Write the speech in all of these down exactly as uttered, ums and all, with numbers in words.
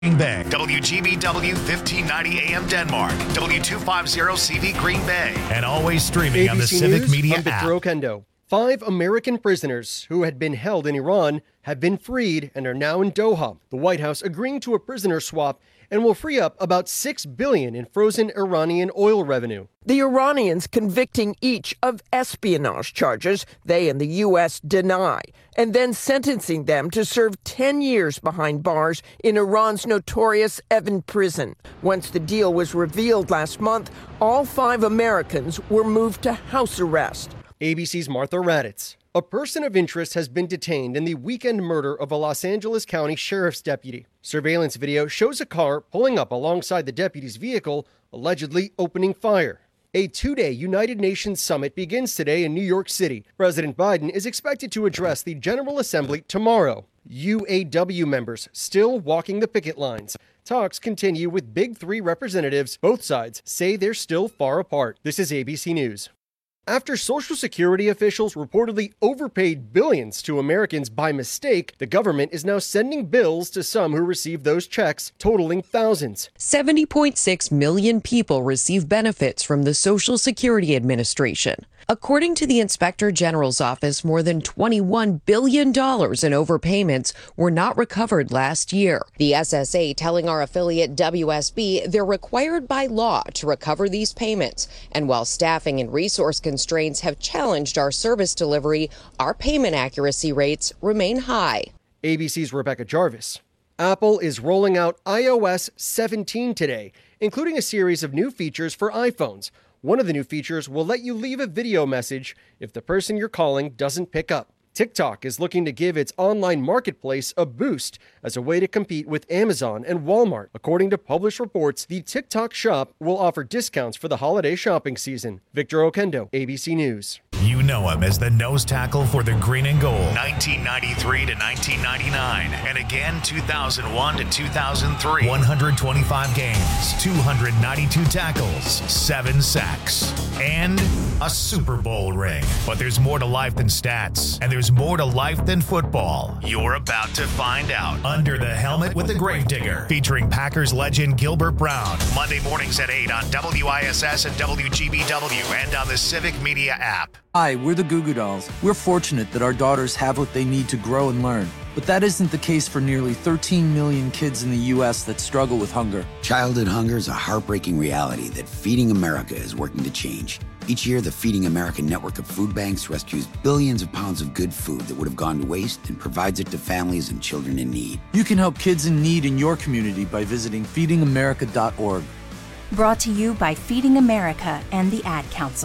Green Bay, W G B W fifteen ninety A M Denmark, W two fifty C V Green Bay, and always streaming on the Civic News, Media I'm app. Victor Okendo. Five American prisoners who had been held in Iran have been freed and are now in Doha. The White House agreeing to a prisoner swap and will free up about six billion dollars in frozen Iranian oil revenue. The Iranians convicting each of espionage charges they and the U S deny, and then sentencing them to serve ten years behind bars in Iran's notorious Evin prison. Once the deal was revealed last month, all five Americans were moved to house arrest. A B C's Martha Raddatz. A person of interest has been detained in the weekend murder of a Los Angeles County Sheriff's deputy. Surveillance video shows a car pulling up alongside the deputy's vehicle, allegedly opening fire. A two-day United Nations summit begins today in New York City. President Biden is expected to address the General Assembly tomorrow. U A W members still walking the picket lines. Talks continue with Big Three representatives. Both sides say they're still far apart. This is A B C News. After Social Security officials reportedly overpaid billions to Americans by mistake, the government is now sending bills to some who received those checks, totaling thousands. seventy point six million people receive benefits from the Social Security Administration. According to the Inspector General's office, more than twenty-one billion dollars in overpayments were not recovered last year. The S S A telling our affiliate W S B they're required by law to recover these payments. And while staffing and resource constraints have challenged our service delivery, our payment accuracy rates remain high. A B C's Rebecca Jarvis. Apple is rolling out i O S seventeen today, including a series of new features for iPhones. One of the new features will let you leave a video message if the person you're calling doesn't pick up. TikTok is looking to give its online marketplace a boost as a way to compete with Amazon and Walmart. According to published reports, the TikTok shop will offer discounts for the holiday shopping season. Victor Okendo, A B C News. You know him as the nose tackle for the Green and Gold, nineteen ninety-three to nineteen ninety-nine, and again two thousand one to two thousand three. one hundred twenty-five games, two hundred ninety-two tackles, seven sacks, and a Super Bowl ring. But there's more to life than stats, and there's more to life than football. You're about to find out. Under the Helmet with the Gravedigger, featuring Packers legend Gilbert Brown. Monday mornings at eight on W I S S and W G B W and on the Civic Media app. Hi, we're the Goo Goo Dolls. We're fortunate that our daughters have what they need to grow and learn. But that isn't the case for nearly thirteen million kids in the U S that struggle with hunger. Childhood hunger is a heartbreaking reality that Feeding America is working to change. Each year, the Feeding America network of food banks rescues billions of pounds of good food that would have gone to waste and provides it to families and children in need. You can help kids in need in your community by visiting feeding america dot org. Brought to you by Feeding America and the Ad Council.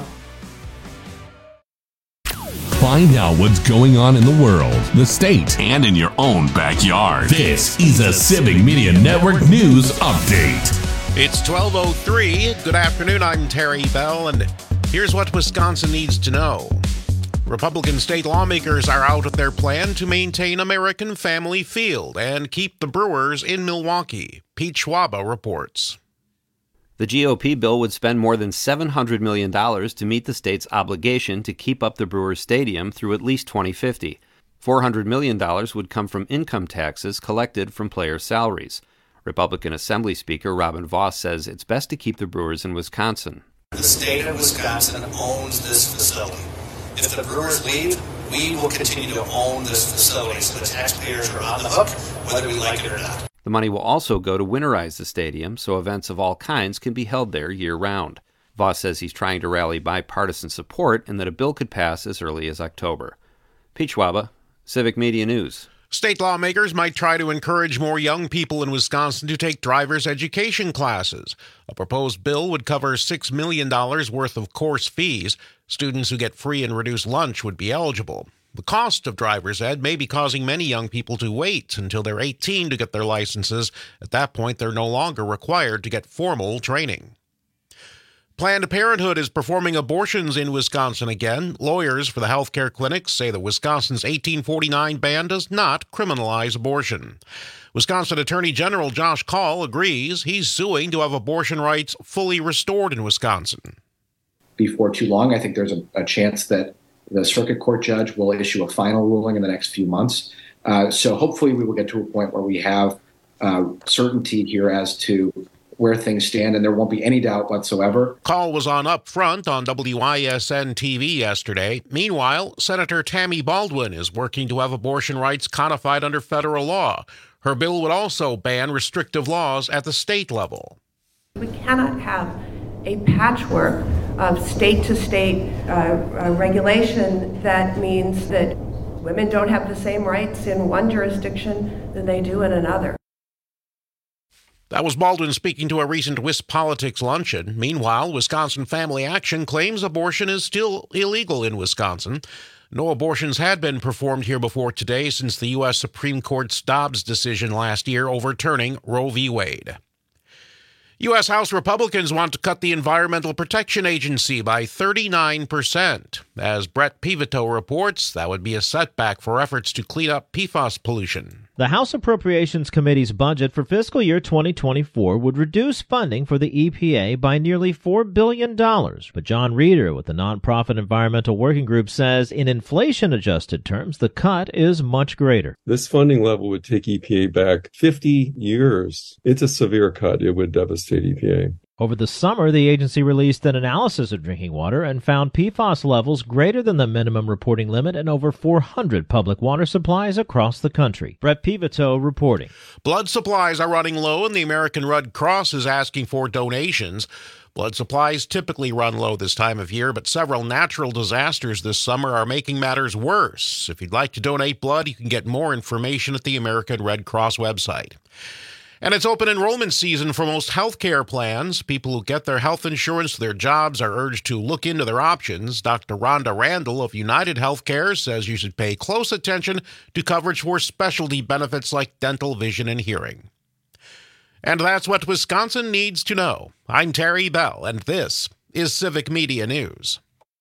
Find out what's going on in the world, the state, and in your own backyard. This is a Civic Media Network News Update. It's twelve oh three. Good afternoon. I'm Terry Bell, and here's what Wisconsin needs to know. Republican state lawmakers are out with their plan to maintain American Family Field and keep the Brewers in Milwaukee. Pete Schwaba reports. The G O P bill would spend more than seven hundred million dollars to meet the state's obligation to keep up the Brewers Stadium through at least twenty fifty. four hundred million dollars would come from income taxes collected from player salaries. Republican Assembly Speaker Robin Vos says it's best to keep the Brewers in Wisconsin. The state of Wisconsin owns this facility. If the Brewers leave, we will continue to own this facility, so the taxpayers are on the hook, whether we like it or not. The money will also go to winterize the stadium so events of all kinds can be held there year-round. Vos says he's trying to rally bipartisan support and that a bill could pass as early as October. Pete Schwaba, Civic Media News. State lawmakers might try to encourage more young people in Wisconsin to take driver's education classes. A proposed bill would cover six million dollars worth of course fees. Students who get free and reduced lunch would be eligible. The cost of driver's ed may be causing many young people to wait until they're eighteen to get their licenses. At that point, they're no longer required to get formal training. Planned Parenthood is performing abortions in Wisconsin again. Lawyers for the healthcare clinics say that Wisconsin's eighteen forty-nine ban does not criminalize abortion. Wisconsin Attorney General Josh Kaul agrees he's suing to have abortion rights fully restored in Wisconsin. Before too long, I think there's a, a chance that the circuit court judge will issue a final ruling in the next few months. Uh, so hopefully we will get to a point where we have uh, certainty here as to where things stand, and there won't be any doubt whatsoever. Call was on Up Front on W I S N T V yesterday. Meanwhile, Senator Tammy Baldwin is working to have abortion rights codified under federal law. Her bill would also ban restrictive laws at the state level. We cannot have a patchwork of state-to-state uh, uh, regulation that means that women don't have the same rights in one jurisdiction than they do in another. That was Baldwin speaking to a recent WisPolitics luncheon. Meanwhile, Wisconsin Family Action claims abortion is still illegal in Wisconsin. No abortions had been performed here before today since the U S Supreme Court's Dobbs decision last year overturning Roe v. Wade. U S House Republicans want to cut the Environmental Protection Agency by thirty-nine percent. As Brett Pivito reports, that would be a setback for efforts to clean up P FAS pollution. The House Appropriations Committee's budget for fiscal year twenty twenty-four would reduce funding for the E P A by nearly four billion dollars. But John Reeder with the nonprofit Environmental Working Group says in inflation-adjusted terms, the cut is much greater. This funding level would take E P A back fifty years. It's a severe cut. It would devastate E P A. Over the summer, the agency released an analysis of drinking water and found P FAS levels greater than the minimum reporting limit in over four hundred public water supplies across the country. Brett Pivito reporting. Blood supplies are running low, and the American Red Cross is asking for donations. Blood supplies typically run low this time of year, but several natural disasters this summer are making matters worse. If you'd like to donate blood, you can get more information at the American Red Cross website. And it's open enrollment season for most health care plans. People who get their health insurance to their jobs are urged to look into their options. Doctor Rhonda Randall of United Healthcare says you should pay close attention to coverage for specialty benefits like dental, vision, and hearing. And that's what Wisconsin needs to know. I'm Terry Bell, and this is Civic Media News.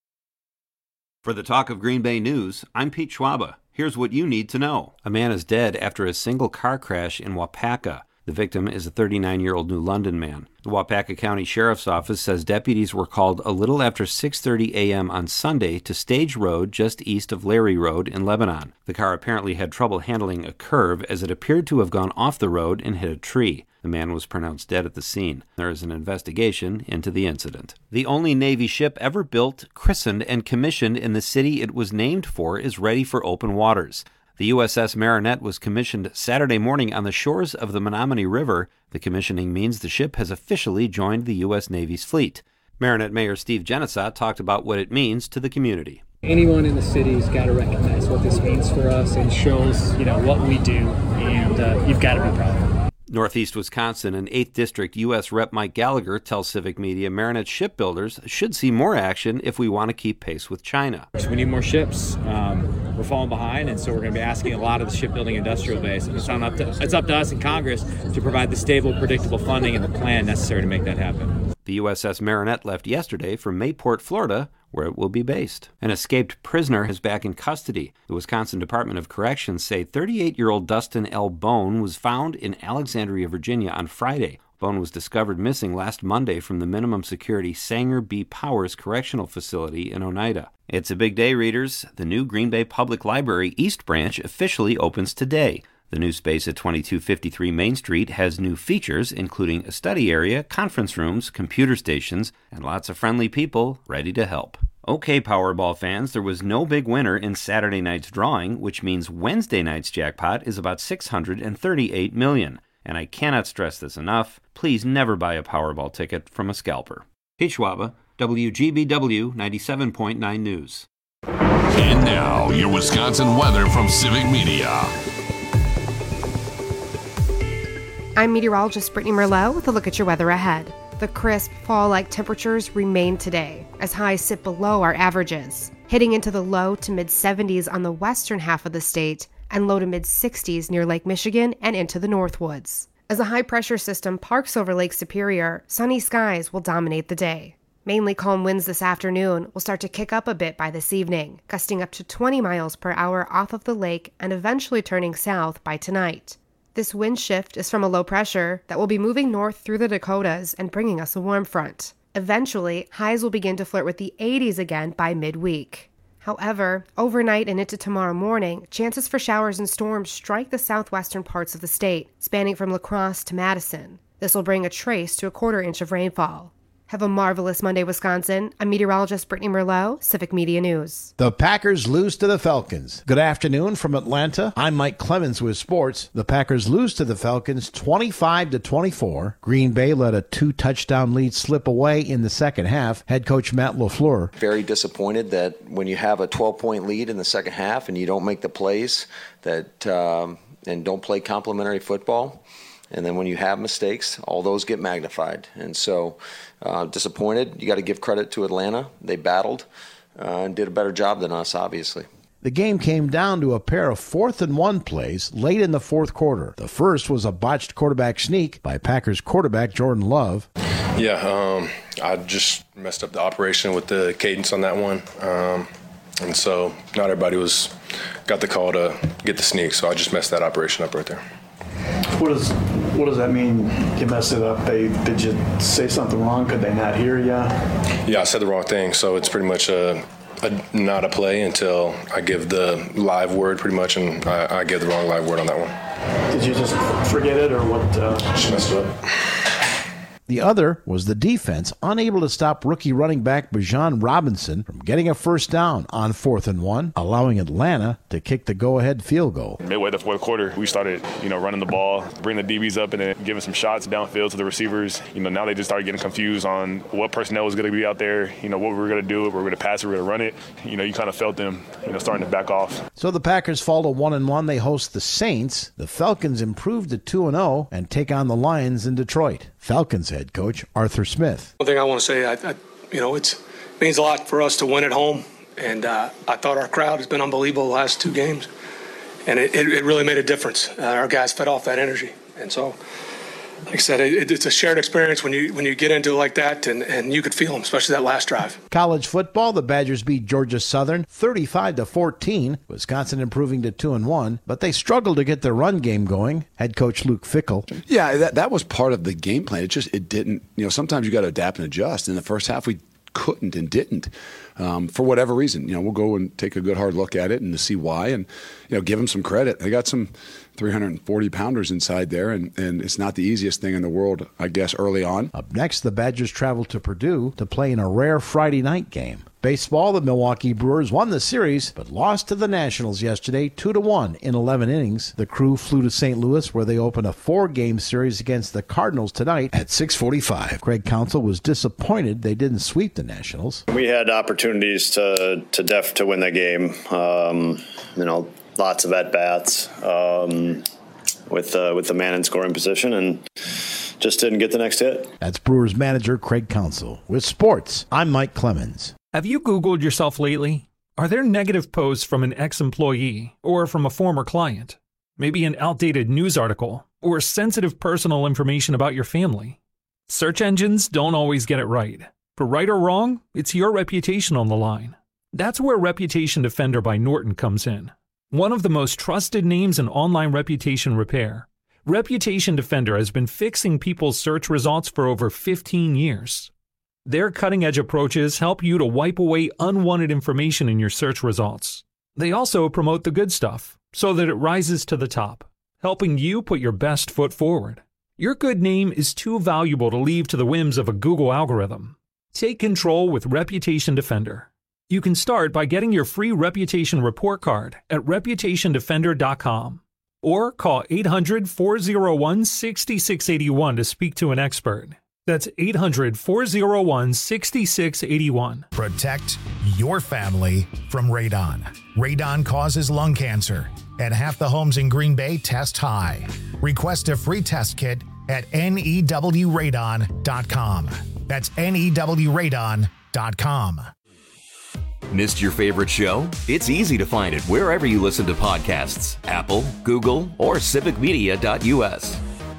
For the Talk of Green Bay News, I'm Pete Schwaba. Here's what you need to know. A man is dead after a single car crash in Wapaka. The victim is a thirty-nine-year-old New London man. The Wapaka County Sheriff's Office says deputies were called a little after six thirty a.m. on Sunday to Stage Road just east of Larry Road in Lebanon. The car apparently had trouble handling a curve as it appeared to have gone off the road and hit a tree. The man was pronounced dead at the scene. There is an investigation into the incident. The only Navy ship ever built, christened, and commissioned in the city it was named for is ready for open waters. The U S S Marinette was commissioned Saturday morning on the shores of the Menominee River. The commissioning means the ship has officially joined the U S Navy's fleet. Marinette Mayor Steve Genesat talked about what it means to the community. Anyone in the city's got to recognize what this means for us and shows, you know, what we do, and uh, you've got to be proud of it. Northeast Wisconsin and eighth District U S Rep Mike Gallagher tells Civic Media Marinette shipbuilders should see more action if we want to keep pace with China. So we need more ships. Um, we're falling behind, and so we're going to be asking a lot of the shipbuilding industrial base. And it's, on up to, it's up to us in Congress to provide the stable, predictable funding and the plan necessary to make that happen. The U S S Marinette left yesterday for Mayport, Florida, where it will be based. An escaped prisoner is back in custody. The Wisconsin Department of Corrections say thirty-eight-year-old Dustin L. Bone was found in Alexandria, Virginia on Friday. Bone was discovered missing last Monday from the minimum security Sanger B. Powers Correctional Facility in Oneida. It's a big day, readers. The new Green Bay Public Library East Branch officially opens today. The new space at twenty-two fifty-three Main Street has new features, including a study area, conference rooms, computer stations, and lots of friendly people ready to help. Okay, Powerball fans, there was no big winner in Saturday night's drawing, which means Wednesday night's jackpot is about six hundred thirty-eight million dollars. And I cannot stress this enough, please never buy a Powerball ticket from a scalper. Pete Schwaba, W G B W ninety-seven point nine News. And now, your Wisconsin weather from Civic Media. I'm meteorologist Brittany Merlot with a look at your weather ahead. The crisp, fall-like temperatures remain today, as highs sit below our averages, hitting into the low to mid-seventies on the western half of the state and low to mid-sixties near Lake Michigan and into the Northwoods. As a high-pressure system parks over Lake Superior, sunny skies will dominate the day. Mainly calm winds this afternoon will start to kick up a bit by this evening, gusting up to twenty miles per hour off of the lake and eventually turning south by tonight. This wind shift is from a low pressure that will be moving north through the Dakotas and bringing us a warm front. Eventually, highs will begin to flirt with the eighties again by midweek. However, overnight and into tomorrow morning, chances for showers and storms strike the southwestern parts of the state, spanning from La Crosse to Madison. This will bring a trace to a quarter inch of rainfall. Have a marvelous Monday, Wisconsin. I'm meteorologist Brittany Merlot, Civic Media News. The Packers lose to the Falcons. Good afternoon from Atlanta. I'm Mike Clemens with sports. The Packers lose to the Falcons twenty-five to twenty-four. Green Bay let a two-touchdown lead slip away in the second half. Head coach Matt LaFleur. Very disappointed that when you have a twelve-point lead in the second half and you don't make the plays that um, and don't play complementary football, and then when you have mistakes, all those get magnified. And so uh, disappointed. You got to give credit to Atlanta. They battled uh, and did a better job than us, obviously. The game came down to a pair of fourth and one plays late in the fourth quarter. The first was a botched quarterback sneak by Packers quarterback Jordan Love. Yeah, um, I just messed up the operation with the cadence on that one. Um, and so not everybody was got the call to get the sneak, so I just messed that operation up right there. What does what does that mean? You messed it up. They did you say something wrong? Could they not hear you? Yeah, I said the wrong thing. So it's pretty much a, a not a play until I give the live word, pretty much, and I, I gave the wrong live word on that one. Did you just forget it, or what? Uh... Just messed it up. The other was the defense, unable to stop rookie running back Bijan Robinson from getting a first down on fourth and one, allowing Atlanta to kick the go-ahead field goal. Midway the fourth quarter, we started, you know, running the ball, bring the D Bs up, and then giving some shots downfield to the receivers. You know, now they just started getting confused on what personnel was going to be out there, you know, what we were going to do, if we were going to pass it, we were going to run it. You know, you kind of felt them, you know, starting to back off. So the Packers fall to one and one. They host the Saints. The Falcons improve to two and oh and take on the Lions in Detroit. Falcons head coach Arthur Smith. One thing I want to say, I, I, you know, it's, it means a lot for us to win at home, and uh, I thought our crowd has been unbelievable the last two games, and it, it, it really made a difference. Uh, our guys fed off that energy, and so, like I said, it, it's a shared experience when you when you get into it like that, and, and you could feel them, especially that last drive. College football, the Badgers beat Georgia Southern thirty-five to fourteen. Wisconsin improving to two and one, but they struggled to get their run game going. Head coach Luke Fickell. Yeah, that that was part of the game plan. It just it didn't. You know, sometimes you got to adapt and adjust. In the first half, we couldn't and didn't um, for whatever reason. You know, we'll go and take a good hard look at it and to see why, and you know, give them some credit. They got some three hundred forty pounders inside there, and, and it's not the easiest thing in the world, I guess, early on. Up next, the Badgers travel to Purdue to play in a rare Friday night game. Baseball, the Milwaukee Brewers won the series, but lost to the Nationals yesterday, two to one in eleven innings. The Crew flew to Saint Louis, where they open a four-game series against the Cardinals tonight at six forty-five. Craig Counsell was disappointed they didn't sweep the Nationals. We had opportunities to to def to win that game. Um, you know, lots of at bats um, with uh, with the man in scoring position, and just didn't get the next hit. That's Brewers manager Craig Counsell. With sports, I'm Mike Clemens. Have you Googled yourself lately? Are there negative posts from an ex-employee or from a former client? Maybe an outdated news article or sensitive personal information about your family? Search engines don't always get it right. For right or wrong, it's your reputation on the line. That's where Reputation Defender by Norton comes in. One of the most trusted names in online reputation repair, Reputation Defender has been fixing people's search results for over fifteen years. Their cutting-edge approaches help you to wipe away unwanted information in your search results. They also promote the good stuff so that it rises to the top, helping you put your best foot forward. Your good name is too valuable to leave to the whims of a Google algorithm. Take control with Reputation Defender. You can start by getting your free reputation report card at reputation defender dot com or call eight hundred, four oh one, six six eight one to speak to an expert. That's eight hundred, four oh one, six six eight one. Protect your family from radon. Radon causes lung cancer, and half the homes in Green Bay test high. Request a free test kit at new radon dot com. That's new radon dot com. Missed your favorite show? It's easy to find it wherever you listen to podcasts. Apple, Google, or civic media dot u s.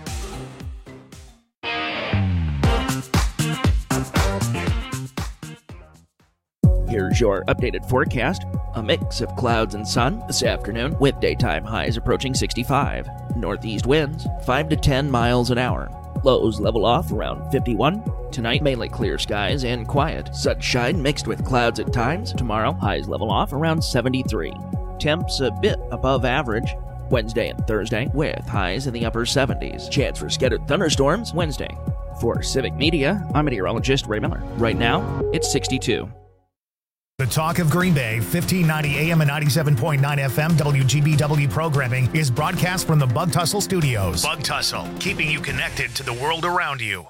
Here's your updated forecast. A mix of clouds and sun this afternoon, with daytime highs approaching sixty-five. Northeast winds five to ten miles an hour. Lows level off around fifty-one. Tonight, mainly clear skies and quiet. Sunshine mixed with clouds at times. Tomorrow, highs level off around seventy-three. Temps a bit above average. Wednesday and Thursday, with highs in the upper seventies. Chance for scattered thunderstorms Wednesday. For Civic Media, I'm meteorologist Ray Miller. Right now, it's sixty-two. The Talk of Green Bay, fifteen ninety A M and ninety-seven point nine F M W G B W programming is broadcast from the Bug Tussle Studios. Bug Tussle, keeping you connected to the world around you.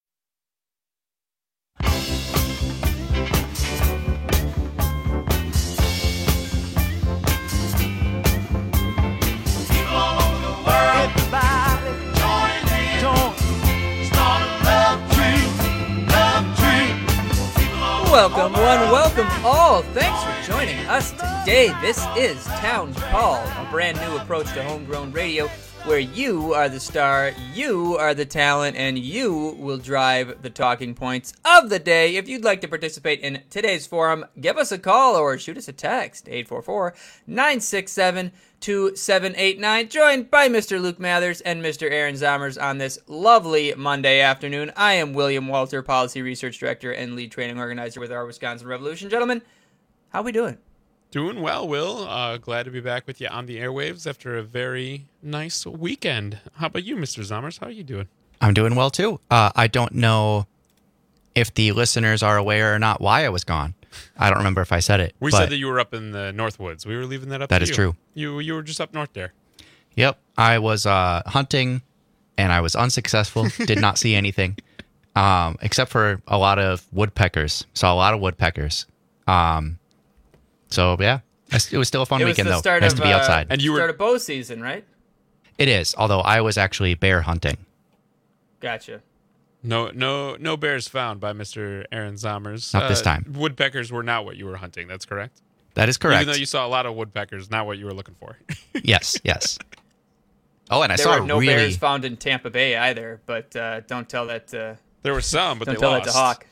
Welcome one, welcome all. Thanks for joining us today. This is Town Call, a brand new approach to homegrown radio where you are the star, you are the talent, and you will drive the talking points of the day. If you'd like to participate in today's forum, give us a call or shoot us a text, eight four four, nine six seven, two seven eight nine. Joined by Mister Luke Mathers and Mister Aaron Zomers on this lovely Monday afternoon. I am William Walter, Policy Research Director and Lead Training Organizer with our Wisconsin Revolution. Gentlemen, how we doing? Doing well, Will. Uh, glad to be back with you on the airwaves after a very nice weekend. How about you, Mister Zomers? How are you doing? I'm doing well, too. Uh, I don't know if the listeners are aware or not why I was gone. I don't remember if I said it. We but said that you were up in the Northwoods. We were leaving that up That to is you. true. You you were just up north there. Yep. I was uh, hunting, and I was unsuccessful. Did not see anything, um, except for a lot of woodpeckers. Saw a lot of woodpeckers. Um, so, yeah. It was still a fun it was weekend, the though. Start Nice of, to be outside. Uh, and you were... start of bow season, right? It is, although I was actually bear hunting. Gotcha. No, no, no bears found by Mister Aaron Zomers. Not this Uh, time. Woodpeckers were not what you were hunting. That's correct. That is correct. Even though you saw a lot of woodpeckers, not what you were looking for. Yes, yes. Oh, and I there saw were no really... bears found in Tampa Bay either, but uh, don't tell that. Uh, there were some, but don't they tell lost. that to Hawk.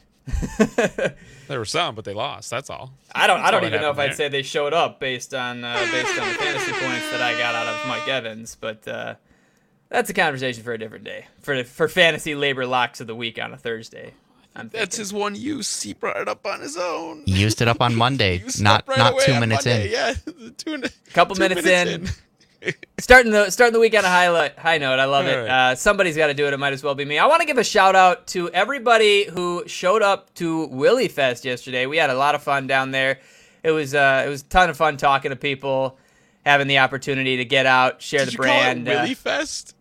There were some, but they lost. That's all. I don't. That's I don't all even that know if I'd there. say they showed up based on uh, based on the fantasy points that I got out of Mike Evans, but uh, that's a conversation for a different day. For for fantasy labor locks of the week on a Thursday. I'm That's his one use. He brought it up on his own. He used it up on Monday, not right not away two on minutes Monday. in. Yeah, two, couple two minutes, minutes in. starting the starting the week on a high high note. I love All it. right. Uh, somebody's got to do it. It might as well be me. I want to give a shout out to everybody who showed up to Willie Fest yesterday. We had a lot of fun down there. It was uh, it was a ton of fun talking to people, having the opportunity to get out, share Did the you brand. Call it Willie uh, Fest?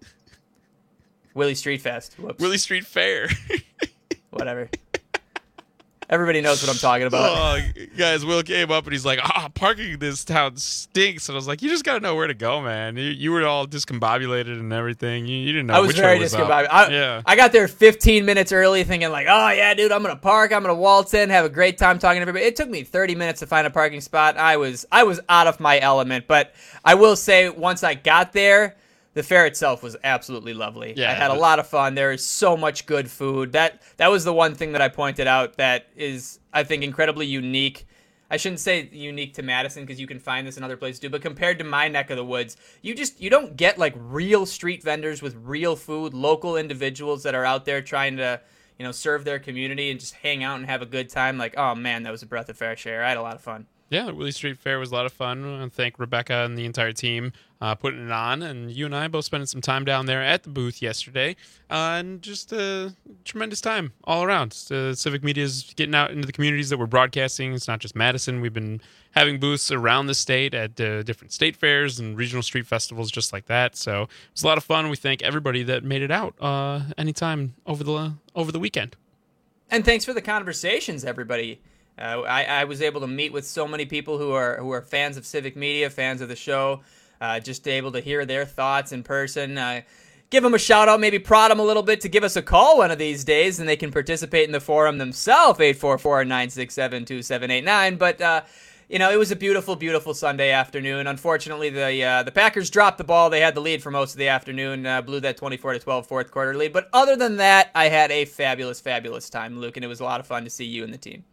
Willie Street Fest. Whoops. Willie Street Fair. Whatever. Everybody knows what I'm talking about. Oh, guys, Will came up and he's like, ah, parking in this town stinks. And I was like, you just got to know where to go, man. You, you were all discombobulated and everything. You, you didn't know I was which very way was discombobulated. up. I, yeah. I got there fifteen minutes early thinking like, oh, yeah, dude, I'm going to park. I'm going to waltz in, have a great time talking to everybody. It took me thirty minutes to find a parking spot. I was I was out of my element. But I will say once I got there, the fair itself was absolutely lovely. Yeah, I had a but- lot of fun. There is so much good food. That that was the one thing that I pointed out that is, I think, incredibly unique. I shouldn't say unique to Madison because you can find this in other places too, but compared to my neck of the woods, you just you don't get like real street vendors with real food, local individuals that are out there trying to, you know, serve their community and just hang out and have a good time. Like, oh man, that was a breath of fresh air. I had a lot of fun. Yeah, the Willie Street Fair was a lot of fun. I want to thank Rebecca and the entire team uh, putting it on. And you and I both spending some time down there at the booth yesterday. Uh, and just a tremendous time all around. Uh, Civic Media is getting out into the communities that we're broadcasting. It's not just Madison. We've been having booths around the state at uh, different state fairs and regional street festivals just like that. So it was a lot of fun. We thank everybody that made it out uh, anytime over the over the weekend. And thanks for the conversations, everybody. Uh, I, I was able to meet with so many people who are who are fans of Civic Media, fans of the show, uh, just able to hear their thoughts in person. Uh, give them a shout out, maybe prod them a little bit to give us a call one of these days, and they can participate in the forum themselves, eight four four, nine six seven, two seven eight nine. But, uh, you know, it was a beautiful, beautiful Sunday afternoon. Unfortunately, the uh, the Packers dropped the ball. They had the lead for most of the afternoon, uh, blew that twenty-four to twelve fourth quarter lead. But other than that, I had a fabulous, fabulous time, Luke, and it was a lot of fun to see you and the team.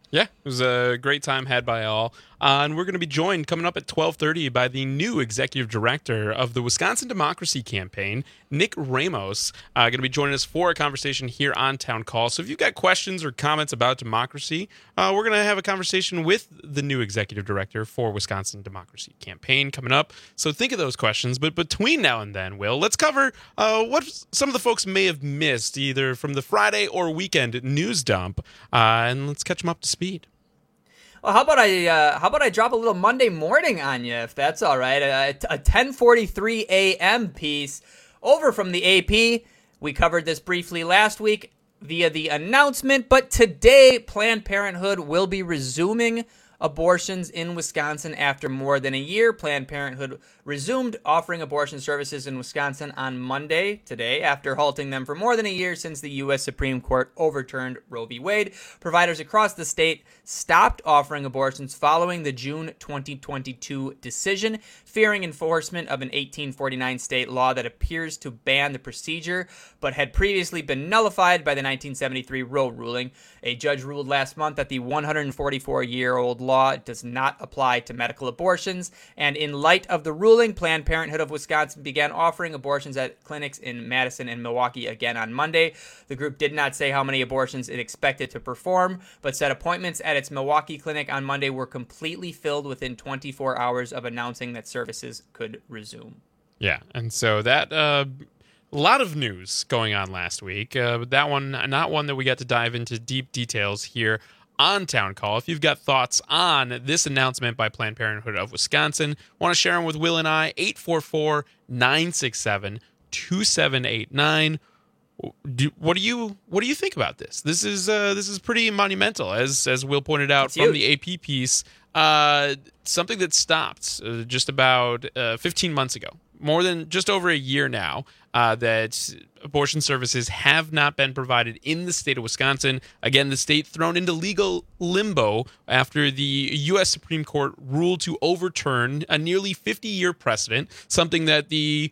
Yeah, it was a great time had by all. Uh, and we're going to be joined coming up at twelve thirty by the new executive director of the Wisconsin Democracy Campaign, Nick Ramos. Uh, going to be joining us for a conversation here on Town Call. So if you've got questions or comments about democracy, uh, we're going to have a conversation with the new executive director for Wisconsin Democracy Campaign coming up. So think of those questions. But between now and then, Will, let's cover uh, what some of the folks may have missed either from the Friday or weekend news dump. Uh, and let's catch them up to speed. Well, how about I uh, how about I drop a little Monday morning on you, if that's all right? A, a ten forty-three a.m. piece over from the A P. We covered this briefly last week via the announcement, but today Planned Parenthood will be resuming abortions in Wisconsin after more than a year. Planned Parenthood resumed offering abortion services in Wisconsin on Monday, today, after halting them for more than a year since the U S Supreme Court overturned Roe v. Wade. Providers across the state stopped offering abortions following the June twenty twenty-two decision, fearing enforcement of an eighteen forty-nine state law that appears to ban the procedure, but had previously been nullified by the nineteen seventy-three Roe ruling. A judge ruled last month that the one hundred forty-four-year-old law does not apply to medical abortions, and in light of the ruling, Planned Parenthood of Wisconsin began offering abortions at clinics in Madison and Milwaukee again on Monday. The group did not say how many abortions it expected to perform, but said appointments at its Milwaukee clinic on Monday were completely filled within twenty-four hours of announcing that services could resume. Yeah, and so that uh, a lot of news going on last week, uh, but that one, not one that we got to dive into deep details here on Town Call. If you've got thoughts on this announcement by Planned Parenthood of Wisconsin, want to share them with Will and I, eight four four, nine six seven, two seven eight nine. Do, what do you what do you think about this? This is uh, this is pretty monumental, as as Will pointed out It's from huge. the A P piece. Uh, something that stopped uh, just about uh, fifteen months ago, more than just over a year now, uh, that abortion services have not been provided in the state of Wisconsin. Again, the state thrown into legal limbo after the U S Supreme Court ruled to overturn a nearly fifty-year precedent, something that the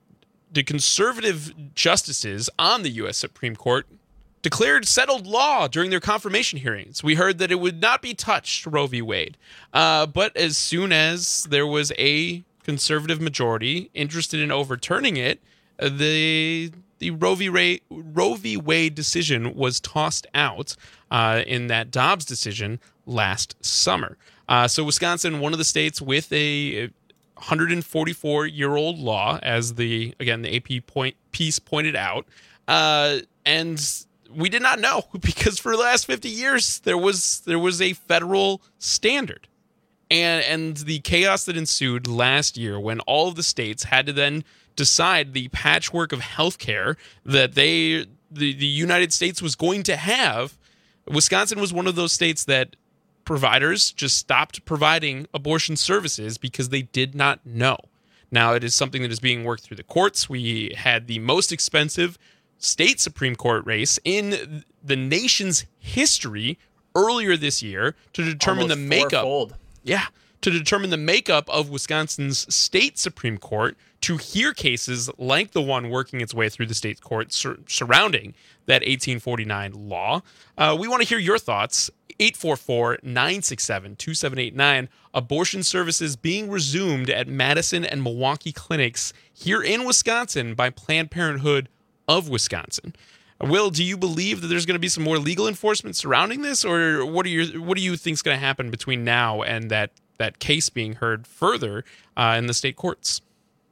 the conservative justices on the U S Supreme Court declared settled law during their confirmation hearings. We heard that it would not be touched, Roe v. Wade. Uh, but as soon as there was a conservative majority interested in overturning it, uh, the the Roe v. Ray, Roe v. Wade decision was tossed out uh, in that Dobbs decision last summer. Uh, so Wisconsin, one of the states with a one hundred forty-four-year-old law, as the again the A P point piece pointed out, uh, and we did not know, because for the last fifty years there was there was a federal standard, and and the chaos that ensued last year when all of the states had to then decide the patchwork of healthcare that they the, the United States was going to have. Wisconsin was one of those states that providers just stopped providing abortion services because they did not know. Now, it is something that is being worked through the courts. We had the most expensive state Supreme Court race in the nation's history earlier this year to determine Almost the makeup. fourfold. Yeah, to determine the makeup of Wisconsin's state Supreme Court to hear cases like the one working its way through the state court sur- surrounding that eighteen forty-nine law. Uh, we want to hear your thoughts. eight four four, nine six seven, two seven eight nine. Abortion services being resumed at Madison and Milwaukee clinics here in Wisconsin by Planned Parenthood of Wisconsin. Will, do you believe that there's going to be some more legal enforcement surrounding this, or what do you what do you think is going to happen between now and that that case being heard further uh, in the state courts?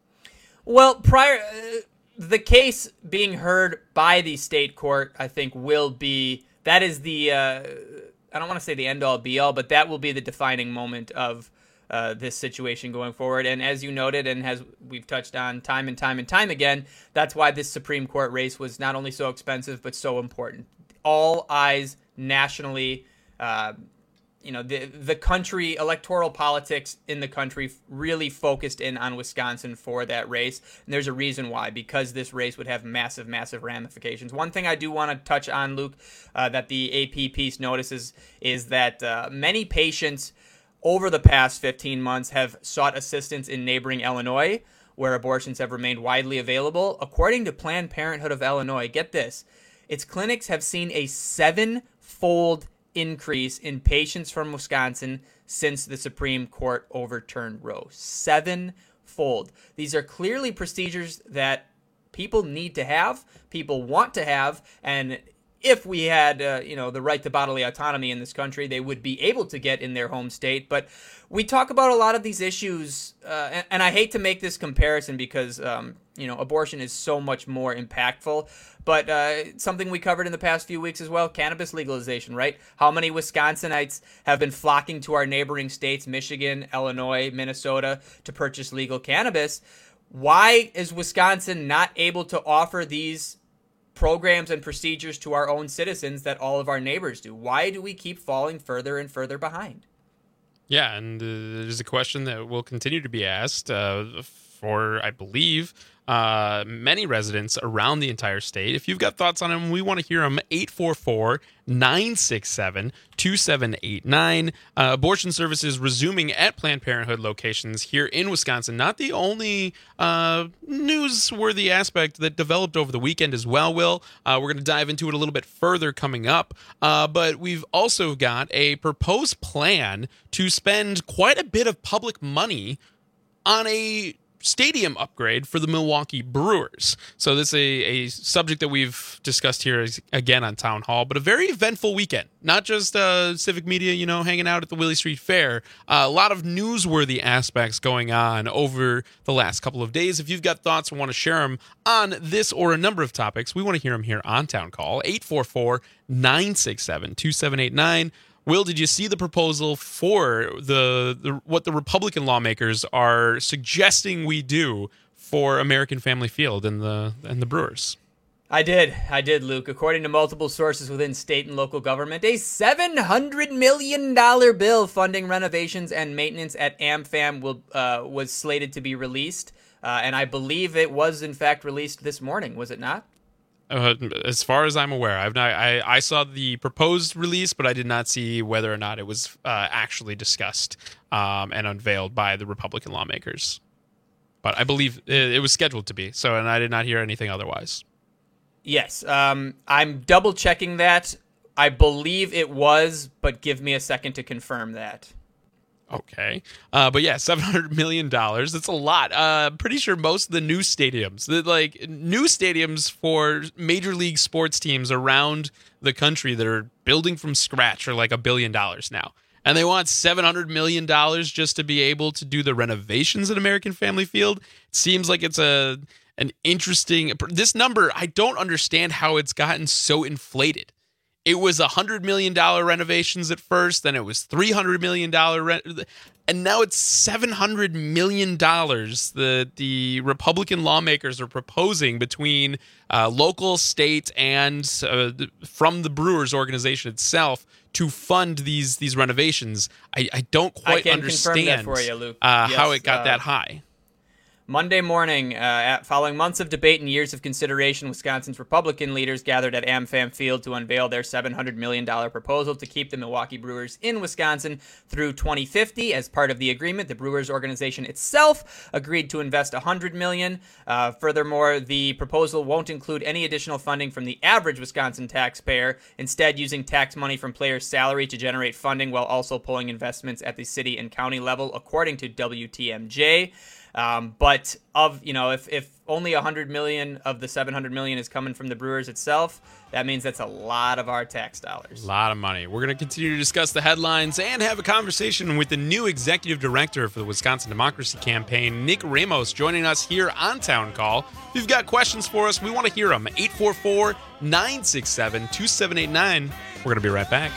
Well, prior uh, the case being heard by the state court, I think, will be that is the uh, I don't want to say the end all be all, but that will be the defining moment of uh, this situation going forward. And as you noted, and as we've touched on time and time and time again, that's why this Supreme Court race was not only so expensive, but so important. All eyes nationally, uh, you know, the the country, electoral politics in the country really focused in on Wisconsin for that race. And there's a reason why, because this race would have massive, massive ramifications. One thing I do want to touch on, Luke, uh, that the A P piece notices is that uh, many patients over the past fifteen months have sought assistance in neighboring Illinois, where abortions have remained widely available. According to Planned Parenthood of Illinois, get this, its clinics have seen a seven-fold increase in patients from Wisconsin since the Supreme Court overturned Roe. Sevenfold. These are clearly procedures that people need to have, people want to have, and if we had, uh, you know, the right to bodily autonomy in this country, they would be able to get in their home state. But we talk about a lot of these issues, uh, and, and I hate to make this comparison because, um, you know, abortion is so much more impactful. But uh, something we covered in the past few weeks as well, cannabis legalization, right? How many Wisconsinites have been flocking to our neighboring states, Michigan, Illinois, Minnesota, to purchase legal cannabis? Why is Wisconsin not able to offer these programs and procedures to our own citizens that all of our neighbors do? Why do we keep falling further and further behind? Yeah, and uh, there's a question that will continue to be asked uh, for, I believe, uh, many residents around the entire state. If you've got thoughts on them, we want to hear them. eight four four, nine six seven, two seven eight nine. Uh, abortion services resuming at Planned Parenthood locations here in Wisconsin. Not the only uh, newsworthy aspect that developed over the weekend as well, Will. Uh, we're going to dive into it a little bit further coming up. Uh, but we've also got a proposed plan to spend quite a bit of public money on a stadium upgrade for the Milwaukee Brewers. So this is a, a subject that we've discussed here again on Town Hall, but a very eventful weekend. Not just uh, civic media, you know, hanging out at the Willie Street Fair. Uh, a lot of newsworthy aspects going on over the last couple of days. If you've got thoughts and want to share them on this or a number of topics, we want to hear them here on Town Call. eight four four, nine six seven, two seven eight nine. Will, did you see the proposal for the, the what the Republican lawmakers are suggesting we do for American Family Field and the and the Brewers? I did. I did, Luke. According to multiple sources within state and local government, a seven hundred million dollars bill funding renovations and maintenance at AmFam will uh, was slated to be released. Uh, and I believe it was, in fact, released this morning. Was it not? Uh, as far as I'm aware, I've not. I, I saw the proposed release, but I did not see whether or not it was uh, actually discussed um, and unveiled by the Republican lawmakers. But I believe it, it was scheduled to be. So, and I did not hear anything otherwise. Yes, um, I'm double checking that. I believe it was, but give me a second to confirm that. Okay. Uh, but yeah, seven hundred million dollars. That's a lot. Uh, pretty sure most of the new stadiums, the, like new stadiums for major league sports teams around the country that are building from scratch are like a billion dollars now. And they want seven hundred million dollars just to be able to do the renovations at American Family Field. It seems like it's a an interesting... This number, I don't understand how it's gotten so inflated. It was one hundred million dollars renovations at first, then it was three hundred million dollars, re- and now it's seven hundred million dollars that the Republican lawmakers are proposing between uh, local, state, and uh, from the Brewers organization itself to fund these these renovations. I, I don't quite I can understand confirm that for you, Luke. Uh, yes, how it got uh, that high. Monday morning, uh, at, following months of debate and years of consideration, Wisconsin's Republican leaders gathered at AmFam Field to unveil their seven hundred million dollars proposal to keep the Milwaukee Brewers in Wisconsin through twenty fifty. As part of the agreement, the Brewers organization itself agreed to invest one hundred million dollars. Uh, furthermore, the proposal won't include any additional funding from the average Wisconsin taxpayer, instead using tax money from players' salary to generate funding while also pulling investments at the city and county level, according to W T M J. Um, but of, you know, if, if only one hundred million of the seven hundred million is coming from the Brewers itself, that means that's a lot of our tax dollars. A lot of money. We're going to continue to discuss the headlines and have a conversation with the new executive director for the Wisconsin Democracy Campaign, Nick Ramos, joining us here on Town Call. If you've got questions for us, we want to hear them. eight four four, nine six seven, two seven eight nine. We're going to be right back.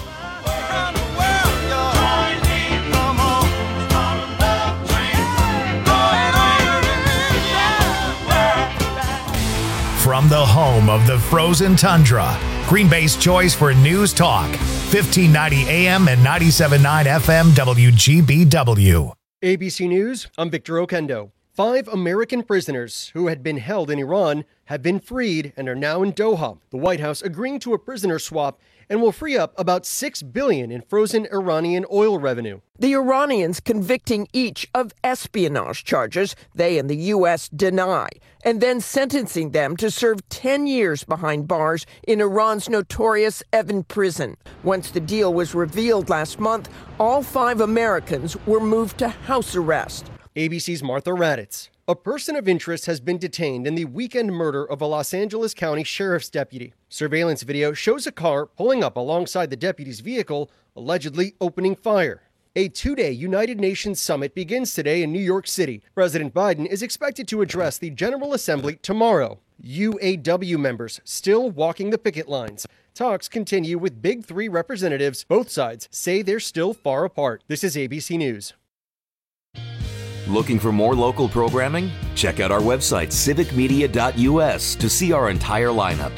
From the home of the frozen tundra, Green Bay's choice for news talk, fifteen ninety A M and ninety-seven point nine F M W G B W. A B C News, I'm Victor Okendo. Five American prisoners who had been held in Iran have been freed and are now in Doha. The White House agreeing to a prisoner swap and will free up about six billion dollars in frozen Iranian oil revenue. The Iranians convicting each of espionage charges they and the U S deny, and then sentencing them to serve ten years behind bars in Iran's notorious Evin prison. Once the deal was revealed last month, all five Americans were moved to house arrest. A B C's Martha Raddatz. A person of interest has been detained in the weekend murder of a Los Angeles County Sheriff's deputy. Surveillance video shows a car pulling up alongside the deputy's vehicle, allegedly opening fire. A two-day United Nations summit begins today in New York City. President Biden is expected to address the General Assembly tomorrow. U A W members still walking the picket lines. Talks continue with Big Three representatives. Both sides say they're still far apart. This is A B C News. Looking for more local programming? Check out our website, civic media dot U S, to see our entire lineup.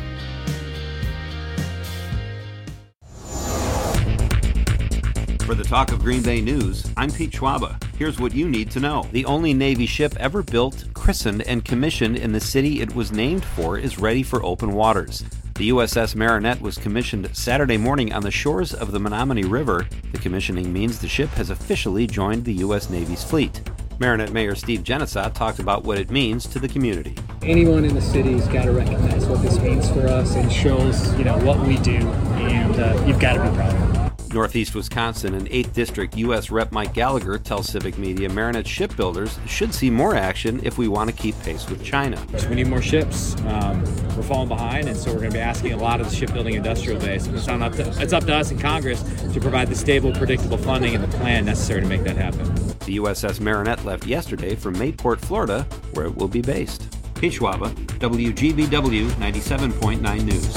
For the Talk of Green Bay News, I'm Pete Schwaba. Here's what you need to know. The only Navy ship ever built, christened, and commissioned in the city it was named for is ready for open waters. The U S S Marinette was commissioned Saturday morning on the shores of the Menominee River. The commissioning means the ship has officially joined the U S Navy's fleet. Marinette Mayor Steve Genesat talked about what it means to the community. Anyone in the city's got to recognize what this means for us and shows, you know, what we do, and uh, you've got to be proud of it. Northeast Wisconsin and eighth District U S Rep Mike Gallagher tells Civic Media Marinette shipbuilders should see more action if we want to keep pace with China. So we need more ships. Um, we're falling behind, and so we're going to be asking a lot of the shipbuilding industrial base. It's, not up to, it's up to us in Congress to provide the stable, predictable funding and the plan necessary to make that happen. The U S S Marinette left yesterday for Mayport, Florida, where it will be based. Pete Schwaba, W G B W ninety-seven point nine News.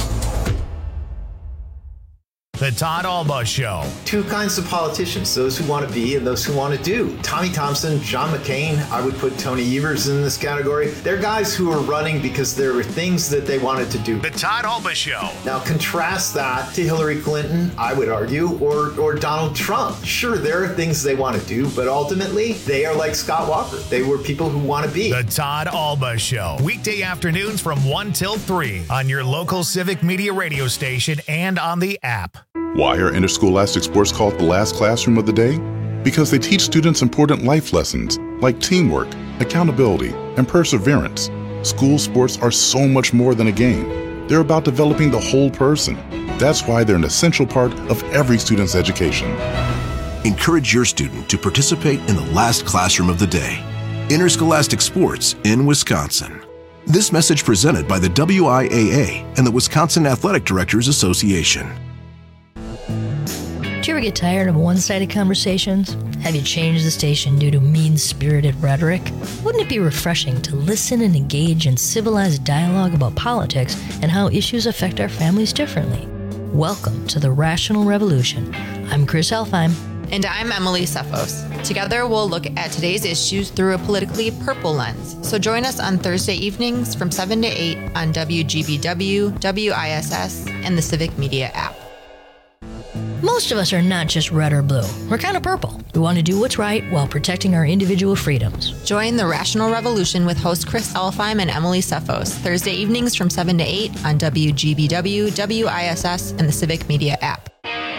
The Todd Alba Show. Two kinds of politicians, those who want to be and those who want to do. Tommy Thompson, John McCain, I would put Tony Evers in this category. They're guys who are running because there were things that they wanted to do. The Todd Alba Show. Now contrast that to Hillary Clinton, I would argue, or, or Donald Trump. Sure, there are things they want to do, but ultimately, they are like Scott Walker. They were people who want to be. The Todd Alba Show. Weekday afternoons from one till three on your local Civic Media radio station and on the app. Why are interscholastic sports called the last classroom of the day? Because they teach students important life lessons like teamwork, accountability, and perseverance. School sports are so much more than a game. They're about developing the whole person. That's why they're an essential part of every student's education. Encourage your student to participate in the last classroom of the day. Interscholastic sports in Wisconsin. This message presented by the W I A A and the Wisconsin Athletic Directors Association. Do you ever get tired of one-sided conversations? Have you changed the station due to mean-spirited rhetoric? Wouldn't it be refreshing to listen and engage in civilized dialogue about politics and how issues affect our families differently? Welcome to the Rational Revolution. I'm Chris Elfheim. And I'm Emily Sefos. Together, we'll look at today's issues through a politically purple lens. So join us on Thursday evenings from seven to eight on W G B W, W I S S, and the Civic Media app. Most of us are not just red or blue. We're kind of purple. We want to do what's right while protecting our individual freedoms. Join the Rational Revolution with host Chris Elfheim and Emily Sefos, Thursday evenings from seven to eight on W G B W, W I S S, and the Civic Media app.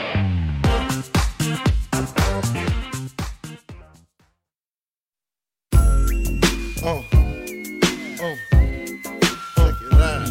Oh. Oh. Check it out.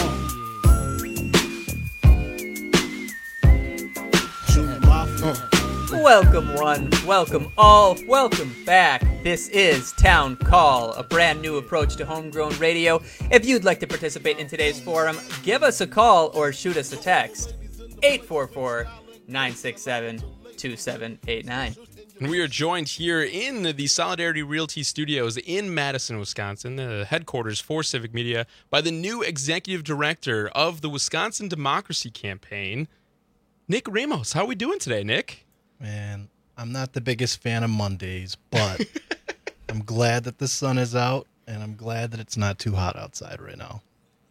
Welcome one, welcome all, welcome back. This is Town Call, a brand new approach to homegrown radio. If you'd like to participate in today's forum, give us a call or shoot us a text. eight four four, nine six seven, two seven eight nine. And we are joined here in the Solidarity Realty Studios in Madison, Wisconsin, the headquarters for Civic Media, by the new executive director of the Wisconsin Democracy Campaign, Nick Ramos. How are we doing today, Nick? Man, I'm not the biggest fan of Mondays, but I'm glad that the sun is out, and I'm glad that it's not too hot outside right now.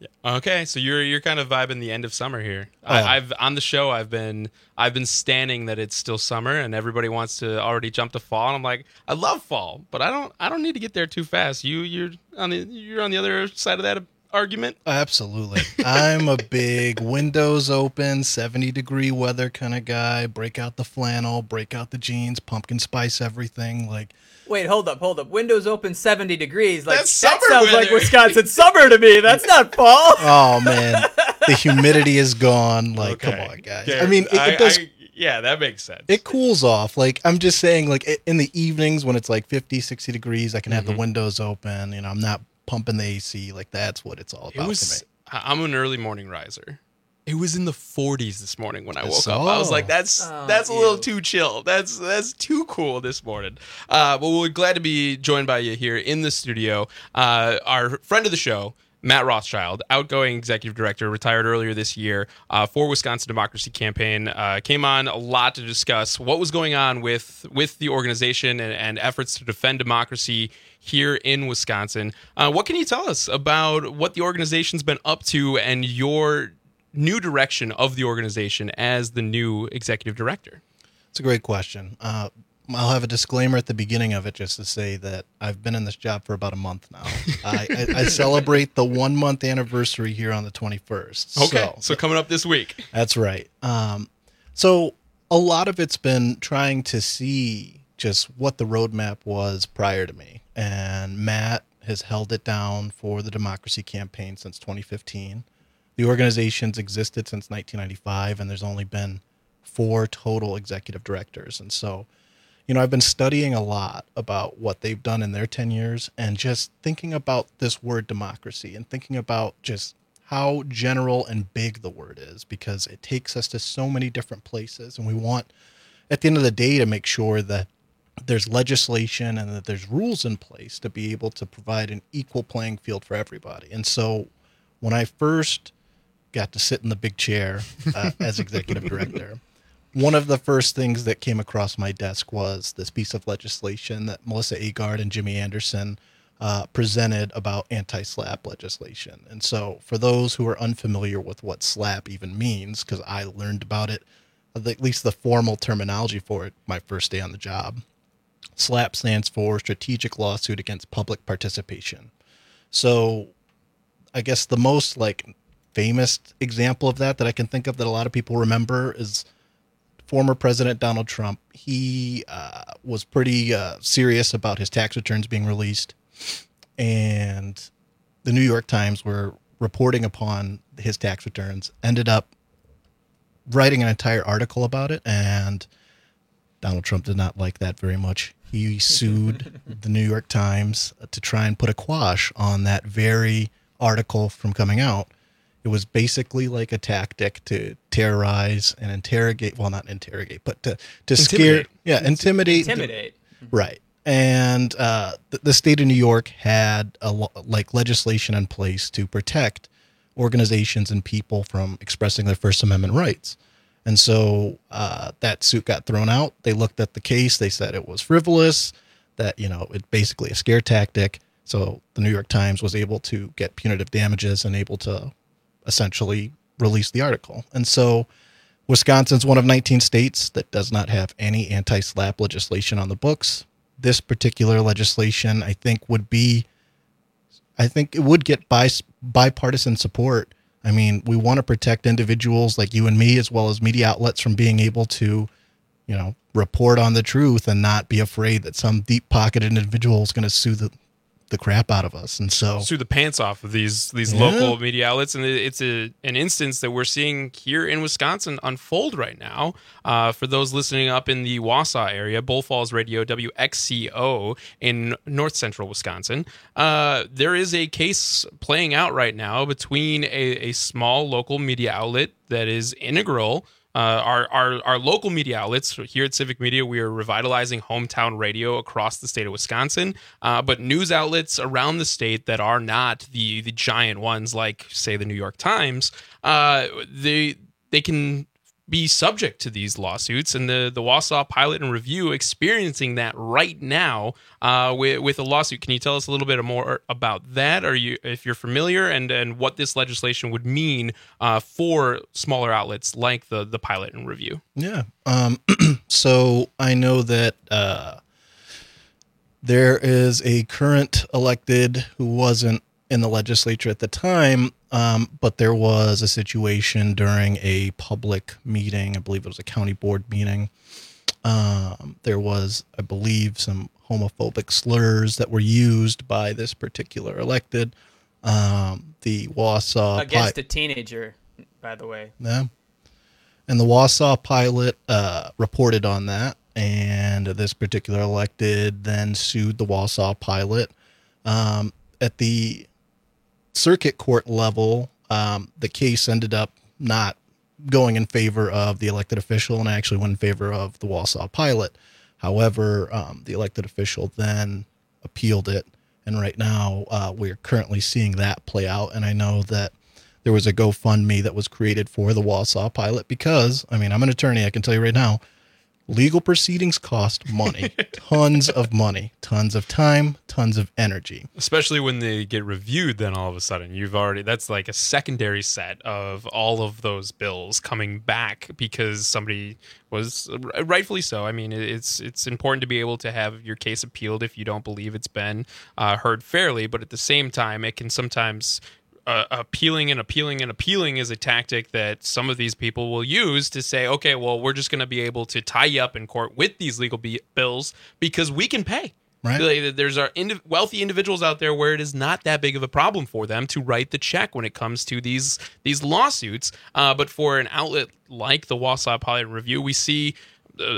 Okay, so you're you're kind of vibing the end of summer here. Oh. I, I've on the show. I've been I've been standing that it's still summer, and everybody wants to already jump to fall. And I'm like, I love fall, but I don't I don't need to get there too fast. You you're on the you're on the other side of that argument. Absolutely. I'm a big windows open, seventy degree weather kind of guy. Break out the flannel, break out the jeans, pumpkin spice everything. Like, Wait, hold up, hold up. Windows open seventy degrees. Like That's that summer sounds like weather. Wisconsin summer to me. That's not fall. oh man, the humidity is gone. Like, Okay. come on, guys. Okay. I mean, it, I- it does. I- yeah, that makes sense. It cools off. Like, I'm just saying, like, i- in the evenings when it's like fifty, sixty degrees, I can have the Mhm. windows open. You know, I'm not pumping the A C. Like, that's what it's all about It was. to me. I- I'm an early morning riser. It was in the forties this morning when I woke So- up. I was like, "That's Oh, that's a little ew. too chill. That's that's too cool this morning." Uh, but we're glad to be joined by you here in the studio. Uh, our friend of the show, Matt Rothschild, outgoing executive director, retired earlier this year uh, for Wisconsin Democracy Campaign, uh, came on a lot to discuss what was going on with with the organization and, and efforts to defend democracy here in Wisconsin. Uh, what can you tell us about what the organization's been up to and your new direction of the organization as the new executive director? It's a great question. Uh, I'll have a disclaimer at the beginning of it just to say that I've been in this job for about a month now. I, I, I celebrate the one month anniversary here on the twenty-first. Okay, So, so coming up this week. That's right. Um, so a lot of it's been trying to see just what the roadmap was prior to me. And Matt has held it down for the Democracy Campaign since twenty fifteen. The organization's existed since nineteen ninety-five, and there's only been four total executive directors. And so, you know, I've been studying a lot about what they've done in their ten years and just thinking about this word democracy and thinking about just how general and big the word is, because it takes us to so many different places. And we want, at the end of the day, to make sure that there's legislation and that there's rules in place to be able to provide an equal playing field for everybody. And so when I first got to sit in the big chair uh, as executive director, one of the first things that came across my desk was this piece of legislation that Melissa Agard and Jimmy Anderson uh, presented about anti-SLAPP legislation. And so for those who are unfamiliar with what SLAPP even means, because I learned about it, at least the formal terminology for it, my first day on the job, SLAPP stands for Strategic Lawsuit Against Public Participation. So I guess the most like famous example of that that I can think of that a lot of people remember is former President Donald Trump. He uh, was pretty uh, serious about his tax returns being released, and the New York Times were reporting upon his tax returns, ended up writing an entire article about it, and Donald Trump did not like that very much. He sued the New York Times to try and put a quash on that very article from coming out. It was basically like a tactic to terrorize and interrogate, well, not interrogate, but to, to scare, yeah, intimidate. Intimidate. Right. And uh, the, the state of New York had a, lo- like legislation in place to protect organizations and people from expressing their First Amendment rights. And so uh, that suit got thrown out. They looked at the case. They said it was frivolous, that, you know, it's basically a scare tactic. So the New York Times was able to get punitive damages and able to essentially release the article. And so Wisconsin's one of nineteen states that does not have any anti-SLAPP legislation on the books. This particular legislation, I think, would be, I think it would get bis- bipartisan support. I mean, we want to protect individuals like you and me, as well as media outlets, from being able to, you know, report on the truth and not be afraid that some deep-pocketed individual is going to sue the, the crap out of us. And so sue the pants off of these these Yeah. local media outlets, and it's a an instance that we're seeing here in Wisconsin unfold right now. Uh, for those listening up in the Wausau area, Bull Falls Radio W X C O in north central Wisconsin, uh, there is a case playing out right now between a, a small local media outlet that is integral. Uh, our, our our local media outlets here at Civic Media, we are revitalizing hometown radio across the state of Wisconsin. Uh, but news outlets around the state that are not the the giant ones, like say the New York Times, uh, they they can be subject to these lawsuits, and the, the Wausau Pilot and Review experiencing that right now uh, with, with a lawsuit. Can you tell us a little bit more about that, or you, if you're familiar, and, and what this legislation would mean uh, for smaller outlets like the, the Pilot and Review? Yeah. Um, so I know that uh, there is a current elected who wasn't in the legislature at the time, um, but there was a situation during a public meeting. I believe it was a county board meeting. Um, there was, I believe, some homophobic slurs that were used by this particular elected. Um, the Wausau against Pi- a teenager, by the way. Yeah. And the Wausau Pilot uh, reported on that, and this particular elected then sued the Wausau Pilot. Um, at the circuit court level, um, the case ended up not going in favor of the elected official and actually went in favor of the Wausau Pilot. However, um, the elected official then appealed it, and right now uh, we're currently seeing that play out. And I know that there was a GoFundMe that was created for the Wausau Pilot because, I mean, I'm an attorney. I can tell you right now, legal proceedings cost money, tons of money, tons of time, tons of energy. Especially when they get reviewed, then all of a sudden you've already, that's like a secondary set of all of those bills coming back because somebody was, rightfully so. I mean, it's it's important to be able to have your case appealed if you don't believe it's been uh, heard fairly, but at the same time, it can sometimes Uh, appealing and appealing and appealing is a tactic that some of these people will use to say, okay, well, we're just going to be able to tie you up in court with these legal be- bills because we can pay. Right. There's our indi- wealthy individuals out there where it is not that big of a problem for them to write the check when it comes to these these lawsuits. Uh, but for an outlet like the Wausau Pilot Review, we see uh,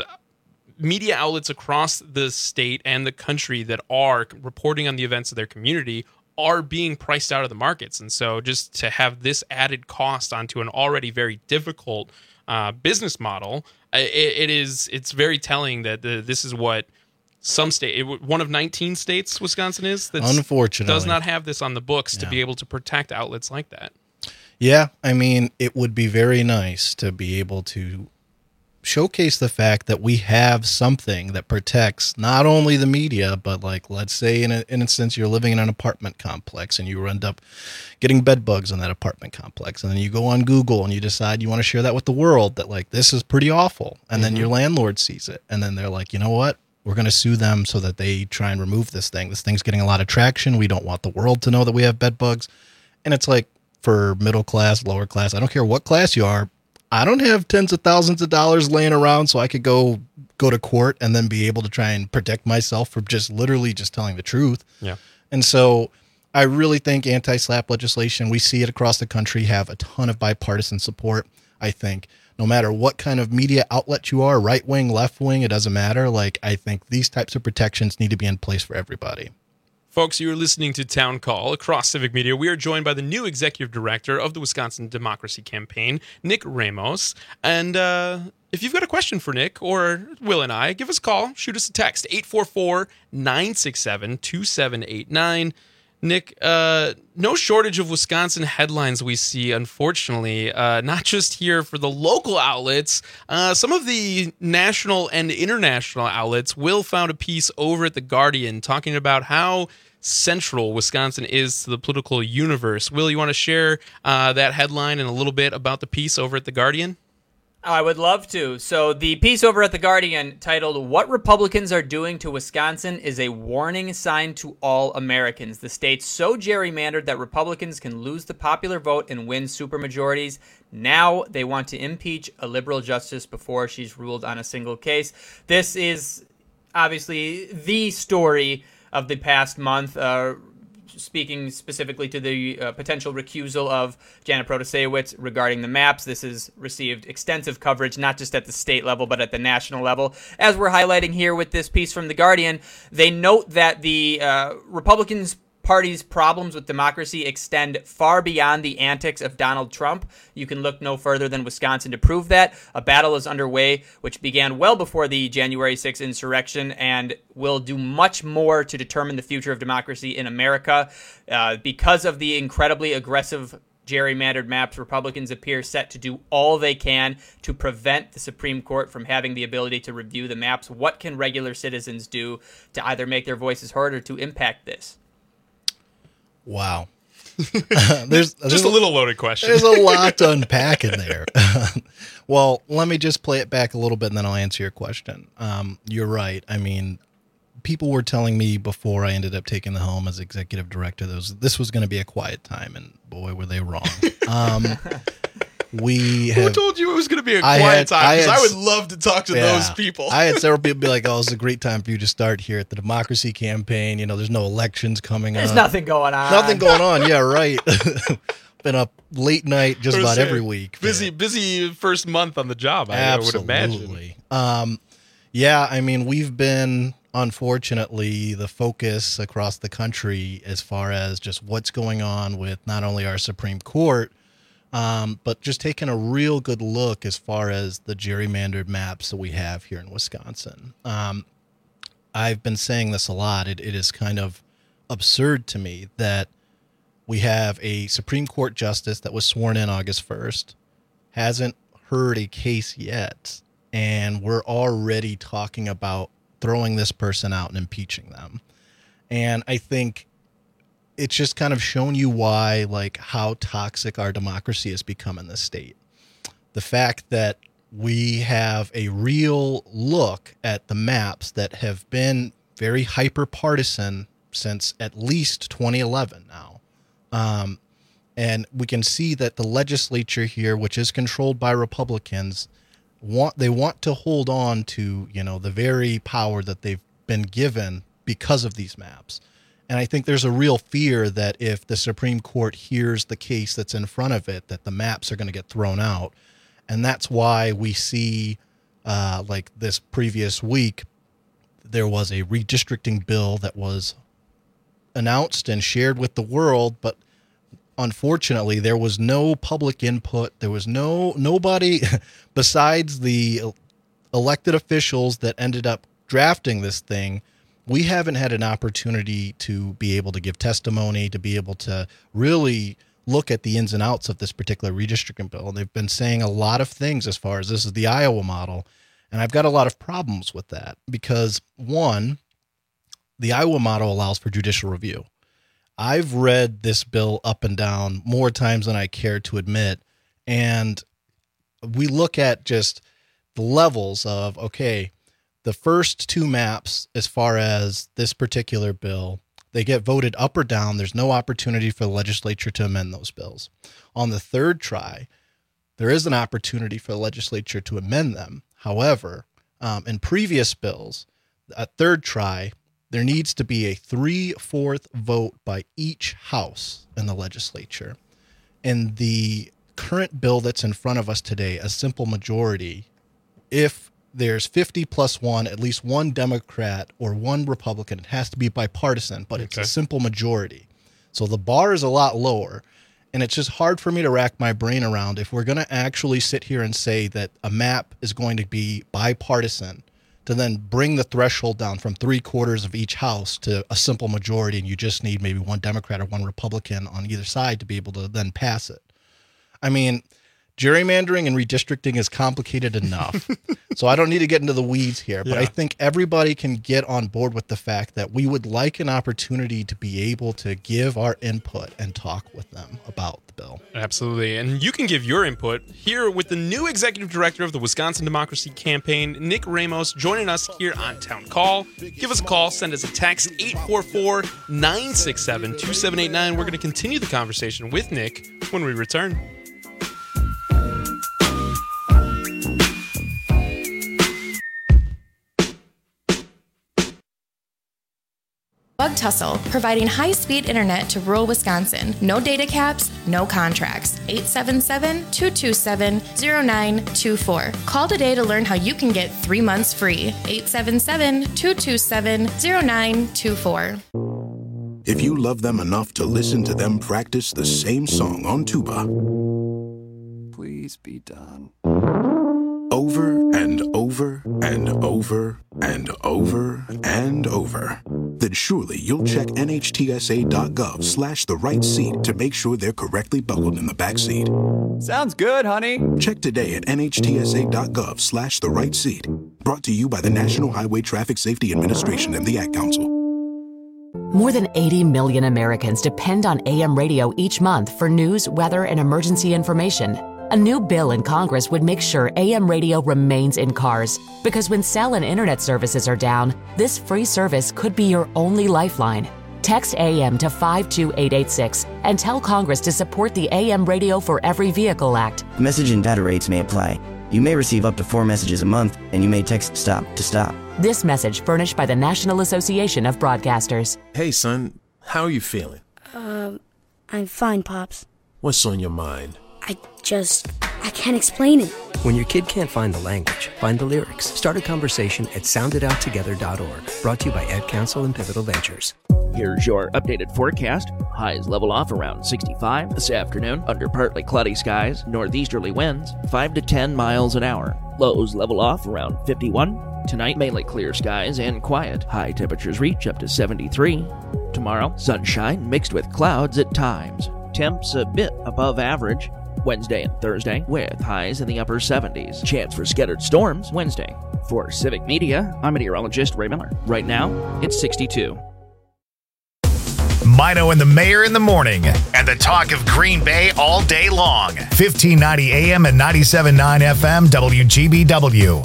media outlets across the state and the country that are reporting on the events of their community are being priced out of the markets. And so just to have this added cost onto an already very difficult uh, business model, it, it is, it's very telling that the, this is what some state, it, one of nineteen states, Wisconsin is, that unfortunately does not have this on the books yeah. to be able to protect outlets like that. Yeah. I mean, it would be very nice to be able to showcase the fact that we have something that protects not only the media, but like, let's say in, a, in an instance, you're living in an apartment complex and you end up getting bed bugs in that apartment complex. And then you go on Google and you decide you want to share that with the world that like, this is pretty awful. And mm-hmm. then your landlord sees it. And then they're like, you know what? We're going to sue them so that they try and remove this thing. This thing's getting a lot of traction. We don't want the world to know that we have bed bugs. And it's like for middle class, lower class, I don't care what class you are, I don't have tens of thousands of dollars laying around so I could go go to court and then be able to try and protect myself from just literally just telling the truth. Yeah. And so I really think anti-SLAPP legislation, we see it across the country, have a ton of bipartisan support. I think no matter what kind of media outlet you are, right wing, left wing, it doesn't matter. Like, I think these types of protections need to be in place for everybody. Folks, you are listening to Town Call across Civic Media. We are joined by the new executive director of the Wisconsin Democracy Campaign, Nick Ramos. And uh, if you've got a question for Nick or Will and I, give us a call. Shoot us a text, eight four four, nine six seven, two seven eight nine. Nick, uh, no shortage of Wisconsin headlines we see, unfortunately, uh, not just here for the local outlets. Uh, some of the national and international outlets. Will found a piece over at The Guardian talking about how central Wisconsin is to the political universe. Will, you want to share uh, that headline and a little bit about the piece over at The Guardian? I would love to. So the piece over at The Guardian titled, "What Republicans Are Doing to Wisconsin is a Warning Sign to All Americans. The state's so gerrymandered that Republicans can lose the popular vote and win supermajorities. Now they want to impeach a liberal justice before she's ruled on a single case." This is obviously the story of the past month, uh, speaking specifically to the uh, potential recusal of Janet Protasewicz regarding the maps. This has received extensive coverage, not just at the state level, but at the national level. As we're highlighting here with this piece from The Guardian, they note that the uh, Republicans Party's problems with democracy extend far beyond the antics of Donald Trump. You can look no further than Wisconsin to prove that. A battle is underway, which began well before the January sixth insurrection and will do much more to determine the future of democracy in America. Uh, because of the incredibly aggressive gerrymandered maps, Republicans appear set to do all they can to prevent the Supreme Court from having the ability to review the maps. What can regular citizens do to either make their voices heard or to impact this? Wow. there's, there's just a little loaded question. There's a lot to unpack in there. Well, let me just play it back a little bit and then I'll answer your question. Um, you're right. I mean, people were telling me before I ended up taking the helm as executive director, that was, this was going to be a quiet time, and boy, were they wrong. Um, we have, Who told you it was going to be a I quiet had- time? I Because I, had- would love to talk to Yeah. those people. I had several people be like, oh, it's a great time for you to start here at the Democracy Campaign. You know, there's no elections coming There's up. nothing going on. Nothing going on. Yeah, right. Been up late night just I was about saying, every week. Busy, busy first month on the job, I would imagine. Absolutely. Um, yeah, I mean, we've been, unfortunately, the focus across the country as far as just what's going on with not only our Supreme Court, um, but just taking a real good look as far as the gerrymandered maps that we have here in Wisconsin. Um, I've been saying this a lot. It, it is kind of absurd to me that we have a Supreme Court justice that was sworn in August first, hasn't heard a case yet, and we're already talking about throwing this person out and impeaching them. And I think it's just kind of shown you why, like, how toxic our democracy has become in this state. The fact that we have a real look at the maps that have been very hyper partisan since at least twenty eleven now. Um, and we can see that the legislature here, which is controlled by Republicans, want they want to hold on to, you know, the very power that they've been given because of these maps. And I think there's a real fear that if the Supreme Court hears the case that's in front of it, that the maps are going to get thrown out. And that's why we see, uh, like this previous week, there was a redistricting bill that was announced and shared with the world, but unfortunately there was no public input. There was no nobody besides the elected officials that ended up drafting this thing. We haven't had an opportunity to be able to give testimony, to be able to really look at the ins and outs of this particular redistricting bill. And they've been saying a lot of things as far as this is the Iowa model. And I've got a lot of problems with that because, one, the Iowa model allows for judicial review. I've read this bill up and down more times than I care to admit. And we look at just the levels of, okay, the first two maps, as far as this particular bill, they get voted up or down. There's no opportunity for the legislature to amend those bills. On the third try, there is an opportunity for the legislature to amend them. However, um, in previous bills, at third try, there needs to be a three-fourth vote by each house in the legislature. In the current bill that's in front of us today, a simple majority, if there's fifty plus one, at least one Democrat or one Republican, it has to be bipartisan, but it's Okay. a simple majority. So the bar is a lot lower. And it's just hard for me to rack my brain around if we're going to actually sit here and say that a map is going to be bipartisan, to then bring the threshold down from three quarters of each house to a simple majority, and you just need maybe one Democrat or one Republican on either side to be able to then pass it. I mean, gerrymandering and redistricting is complicated enough. So I don't need to get into the weeds here, but Yeah. I think everybody can get on board with the fact that we would like an opportunity to be able to give our input and talk with them about the bill. Absolutely. And you can give your input here with the new executive director of the Wisconsin Democracy Campaign, Nick Ramos, joining us here on Town Call. Give us a call, send us a text, eight four four, nine six seven, two seven eight nine. We're going to continue the conversation with Nick when we return. Bug Tussle, providing high-speed internet to rural Wisconsin. No data caps, no contracts. eight seven seven, two two seven, zero nine two four. Call today to learn how you can get three months free. eight seven seven, two two seven, zero nine two four. If you love them enough to listen to them practice the same song on tuba, Please be done. over and over and over and over and over, then surely you'll check nhtsa.gov slash the right seat to make sure they're correctly buckled in the back seat. Sounds good, honey. Check today at nhtsa.gov slash the right seat. Brought to you by the National Highway Traffic Safety Administration and the Ad Council. More than eighty million Americans depend on A M radio each month for news, weather, and emergency information. A new bill in Congress would make sure A M radio remains in cars, because when cell and internet services are down, this free service could be your only lifeline. Text A M to five two eight eight six and tell Congress to support the A M Radio for Every Vehicle Act. Message and data rates may apply. You may receive up to four messages a month, and you may text STOP to stop. This message furnished by the National Association of Broadcasters. Hey, son, how are you feeling? Um, I'm fine, Pops. What's on your mind? I just, I can't explain it. When your kid can't find the language, find the lyrics. Start a conversation at sound it out together dot org. Brought to you by Ad Council and Pivotal Ventures. Here's your updated forecast. Highs level off around sixty-five this afternoon under partly cloudy skies, northeasterly winds five to ten miles an hour. Lows level off around fifty-one. Tonight, mainly clear skies and quiet. High temperatures reach up to seventy-three. Tomorrow, sunshine mixed with clouds at times. Temps a bit above average. Wednesday and Thursday with highs in the upper seventies. Chance for scattered storms Wednesday. For Civic Media, I'm meteorologist Ray Miller. Right now, it's sixty-two. Mino and the Mayor in the morning, and the talk of Green Bay all day long. fifteen ninety A M and ninety-seven point nine F M W G B W.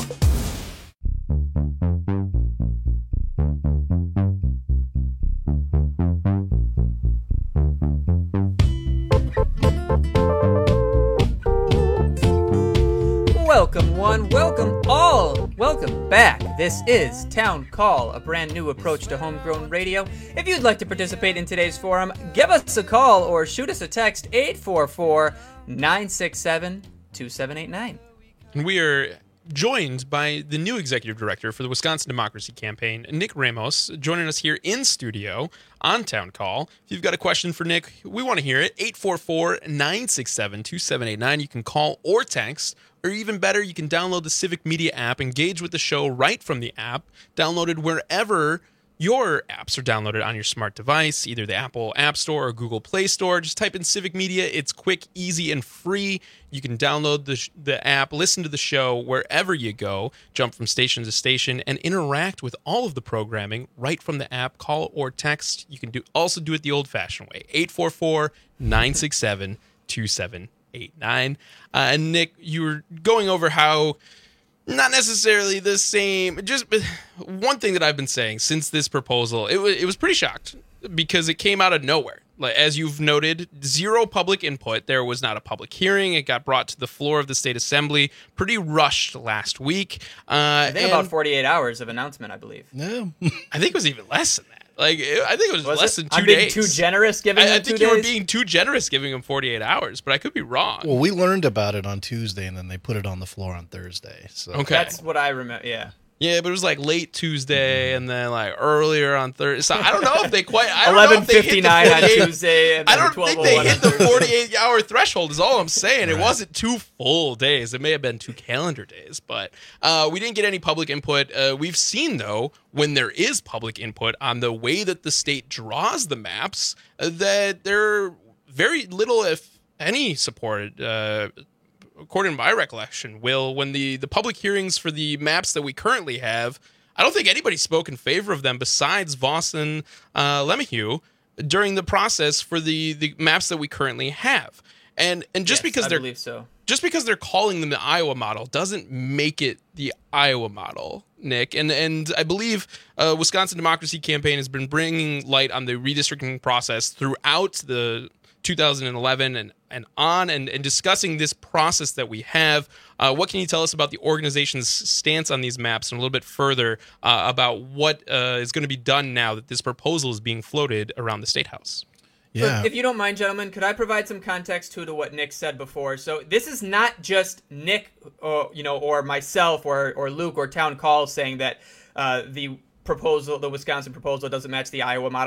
Welcome one, welcome all, welcome back. This is Town Call, a brand new approach to homegrown radio. If you'd like to participate in today's forum, give us a call or shoot us a text, eight four four, nine six seven, two seven eight nine. And we are joined by the new executive director for the Wisconsin Democracy Campaign, Nick Ramos, joining us here in studio on Town Call. If you've got a question for Nick, we want to hear it. eight four four, nine six seven, two seven eight nine. You can call or text, or even better, you can download the Civic Media app, engage with the show right from the app, downloaded wherever your apps are downloaded on your smart device, either the Apple App Store or Google Play Store. Just type in Civic Media. It's quick, easy, and free. You can download the sh- the app, listen to the show wherever you go, jump from station to station, and interact with all of the programming right from the app. Call or text. You can do also do it the old-fashioned way, eight four four, nine six seven, two seven eight nine. Uh, and Nick, you were going over how not necessarily the same. Just one thing that I've been saying since this proposal, it was it was pretty shocked because it came out of nowhere. Like, as you've noted, zero public input. There was not a public hearing. It got brought to the floor of the state assembly pretty rushed last week. Uh, I think about forty-eight hours of announcement, I believe. No, I think it was even less than that. Like, I think it was, was less it? than two I'm being days. too generous giving I, him I two think you days? were being too generous giving him forty-eight hours, but I could be wrong. Well, we learned about it on Tuesday, and then they put it on the floor on Thursday. So Okay. That's what I remember, yeah. Yeah, but it was like late Tuesday and then like earlier on Thursday. So I don't know if they quite. I don't know eleven if they hit the fifty-nine on forty-eight Tuesday and I then don't think twelve they oh one hit on the Thursday. forty-eight hour threshold. Is all I'm saying. It wasn't two full days. It may have been two calendar days, but uh, we didn't get any public input. Uh, we've seen though when there is public input on the way that the state draws the maps, uh, that there very little, if any, support. Uh, according to my recollection, Will, when the the public hearings for the maps that we currently have, I don't think anybody spoke in favor of them besides Voss and uh, Lemieux during the process for the, the maps that we currently have. And and just Yes, because I they're believe so. just because they're calling them the Iowa model doesn't make it the Iowa model, Nick. And and I believe uh, Wisconsin Democracy Campaign has been bringing light on the redistricting process throughout the two thousand eleven and, and on, and, and discussing this process that we have. Uh, what can you tell us about the organization's stance on these maps, and a little bit further uh, about what uh, is going to be done now that this proposal is being floated around the State House? Yeah. Look, if you don't mind, gentlemen, could I provide some context too to what Nick said before? So this is not just Nick, or you know, or myself, or or Luke, or Town Call saying that uh, the proposal, the Wisconsin proposal, doesn't match the Iowa model.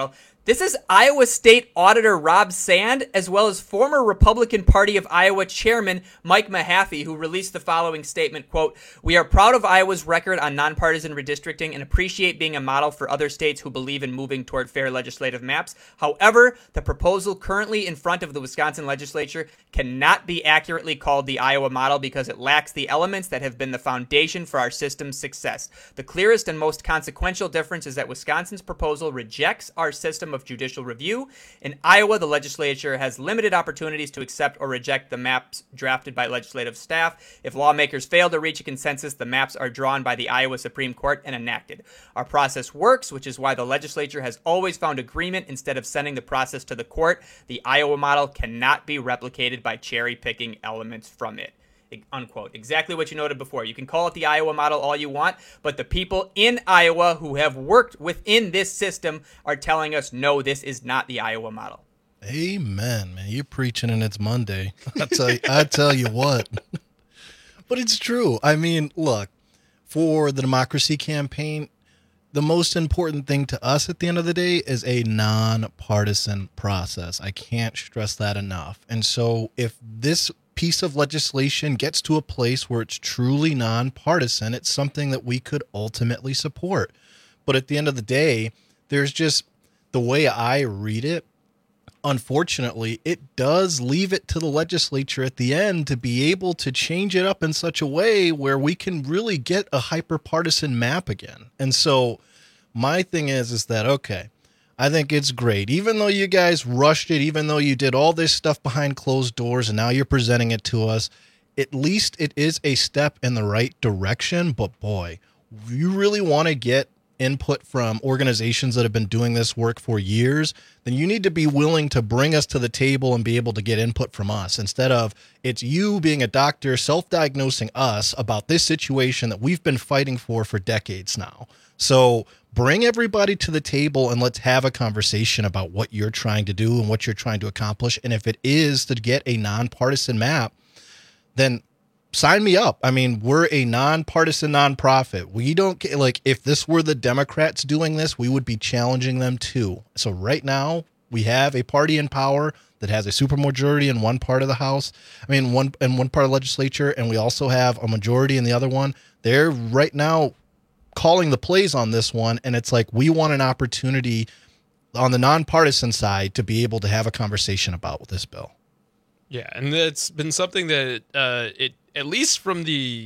This is Iowa State Auditor Rob Sand, as well as former Republican Party of Iowa Chairman Mike Mahaffey, who released the following statement, quote, "We are proud of Iowa's record on nonpartisan redistricting and appreciate being a model for other states who believe in moving toward fair legislative maps. However, the proposal currently in front of the Wisconsin legislature cannot be accurately called the Iowa model because it lacks the elements that have been the foundation for our system's success. The clearest and most consequential difference is that Wisconsin's proposal rejects our system of judicial review. In Iowa, the legislature has limited opportunities to accept or reject the maps drafted by legislative staff. If lawmakers fail to reach a consensus, the maps are drawn by the Iowa Supreme Court and enacted. Our process works, which is why the legislature has always found agreement instead of sending the process to the court. The Iowa model cannot be replicated by cherry-picking elements from it." Unquote. Exactly what you noted before. You can call it the Iowa model all you want, but the people in Iowa who have worked within this system are telling us, no, this is not the Iowa model. Amen, man. You're preaching and it's Monday. I tell you, I tell you what. But it's true. I mean, look, for the Democracy Campaign, the most important thing to us at the end of the day is a nonpartisan process. I can't stress that enough. And so if this piece of legislation gets to a place where it's truly nonpartisan, it's something that we could ultimately support. But at the end of the day, there's just the way I read it. Unfortunately, it does leave it to the legislature at the end to be able to change it up in such a way where we can really get a hyper-partisan map again. And so my thing is, is that, okay, I think it's great. Even though you guys rushed it, even though you did all this stuff behind closed doors and now you're presenting it to us, at least it is a step in the right direction. But boy, you really want to get input from organizations that have been doing this work for years, then you need to be willing to bring us to the table and be able to get input from us instead of it's you being a doctor self-diagnosing us about this situation that we've been fighting for for decades now. So bring everybody to the table and let's have a conversation about what you're trying to do and what you're trying to accomplish. And if it is to get a nonpartisan map, then sign me up. I mean, we're a nonpartisan nonprofit. We don't like if this were the Democrats doing this, we would be challenging them too. So right now we have a party in power that has a supermajority in one part of the House. I mean, one in one part of the legislature, and we also have a majority in the other one. They're right now calling the plays on this one, and it's like we want an opportunity on the nonpartisan side to be able to have a conversation about this bill. Yeah, and it's been something that uh, it at least from the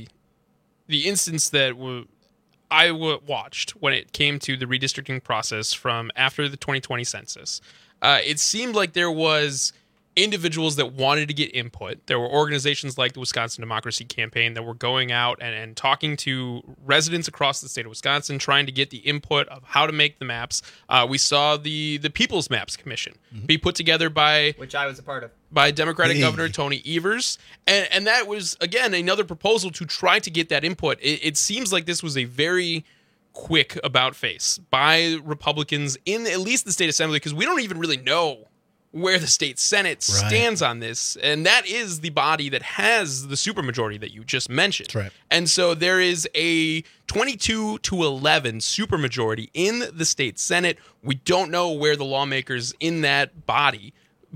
the instance that w- I w- watched when it came to the redistricting process from after the twenty twenty census, uh, it seemed like there was individuals that wanted to get input. There were organizations like the Wisconsin Democracy Campaign that were going out and, and talking to residents across the state of Wisconsin, trying to get the input of how to make the maps. Uh, we saw the the People's Maps Commission mm-hmm. be put together by... Which I was a part of. By Democratic hey. Governor Tony Evers. And, and that was, again, another proposal to try to get that input. It, it seems like this was a very quick about face by Republicans in at least the state assembly, because we don't even really know where the state Senate right. stands on this. And that is the body that has the supermajority that you just mentioned. That's right. And so there is a twenty-two to eleven supermajority in the state Senate. We don't know where the lawmakers in that body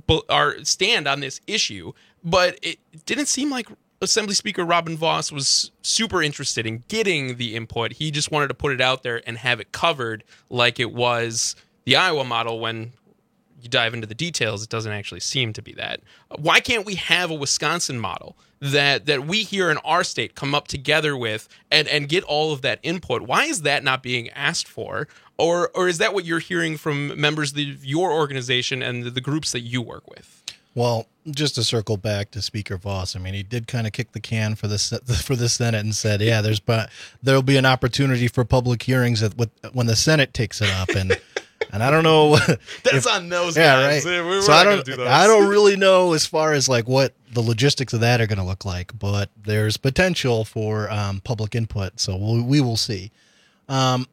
are stand on this issue, but it didn't seem like Assembly Speaker Robin Vos was super interested in getting the input. He just wanted to put it out there and have it covered like it was the Iowa model. When you dive into the details, it doesn't actually seem to be that. Why can't we have a Wisconsin model that that we here in our state come up together with and, and get all of that input? Why is that not being asked for? Or or is that what you're hearing from members of your organization and the, the groups that you work with? Well, just to circle back to Speaker Vos, I mean, he did kind of kick the can for the for the Senate and said, "Yeah, there's but there'll be an opportunity for public hearings at, when the Senate takes it up." And and I don't know. That's if, on those yeah, guys. right. We're so not I don't. Do those. I don't really know as far as like what the logistics of that are going to look like, but there's potential for um, public input, so we'll, we will see. Um,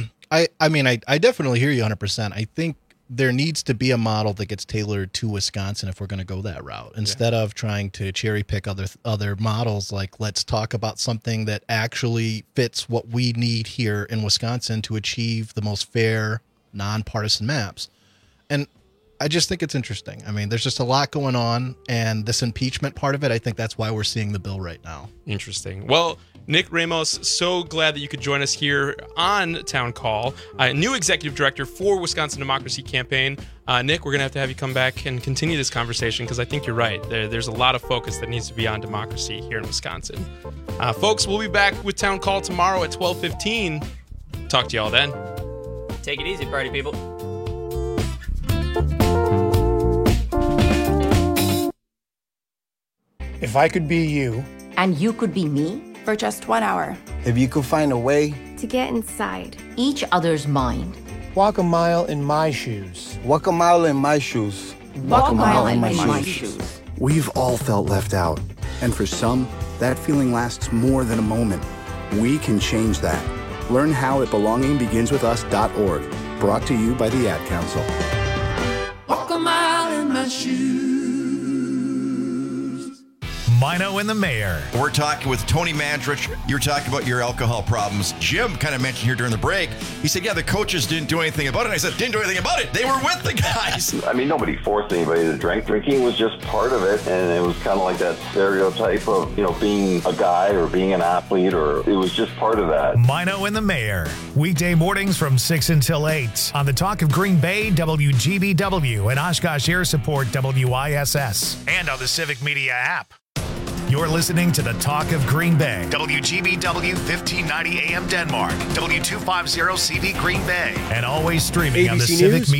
I I mean, I I definitely hear you one hundred percent. I think there needs to be a model that gets tailored to Wisconsin if we're going to go that route, instead yeah. of trying to cherry pick other other models. Like, let's talk about something that actually fits what we need here in Wisconsin to achieve the most fair, nonpartisan maps. And I just think it's interesting. I mean, there's just a lot going on, and this impeachment part of it, I think that's why we're seeing the bill right now. Interesting. Well, Nick Ramos, so glad that you could join us here on Town Call, uh, new executive director for Wisconsin Democracy Campaign. Uh, Nick, we're going to have to have you come back and continue this conversation because I think you're right. There, there's a lot of focus that needs to be on democracy here in Wisconsin. Uh, folks, we'll be back with Town Call tomorrow at twelve fifteen. Talk to you all then. Take it easy, party people. If I could be you. And you could be me? For just one hour. If you could find a way to get inside each other's mind. Walk a mile in my shoes. Walk a mile in my shoes. Walk, Walk a mile, mile in, my, in my shoes. shoes. We've all felt left out. And for some, that feeling lasts more than a moment. We can change that. Learn how at belonging begins with us dot org. Brought to you by the Ad Council. Walk a mile in my shoes. Mino and the Mayor. We're talking with Tony Mandrich. You're talking about your alcohol problems. Jim kind of mentioned here during the break. He said, yeah, the coaches didn't do anything about it. And I said, didn't do anything about it. They were with the guys. I mean, nobody forced anybody to drink. Drinking was just part of it. And it was kind of like that stereotype of, you know, being a guy or being an athlete, or it was just part of that. Mino and the Mayor. Weekday mornings from six until eight on the Talk of Green Bay, W G B W, and Oshkosh Air Support, W I S S, and on the Civic Media app. You're listening to the Talk of Green Bay, W G B W fifteen ninety A M Denmark, W two fifty C V Green Bay, and always streaming A B C on the News, Civic Media.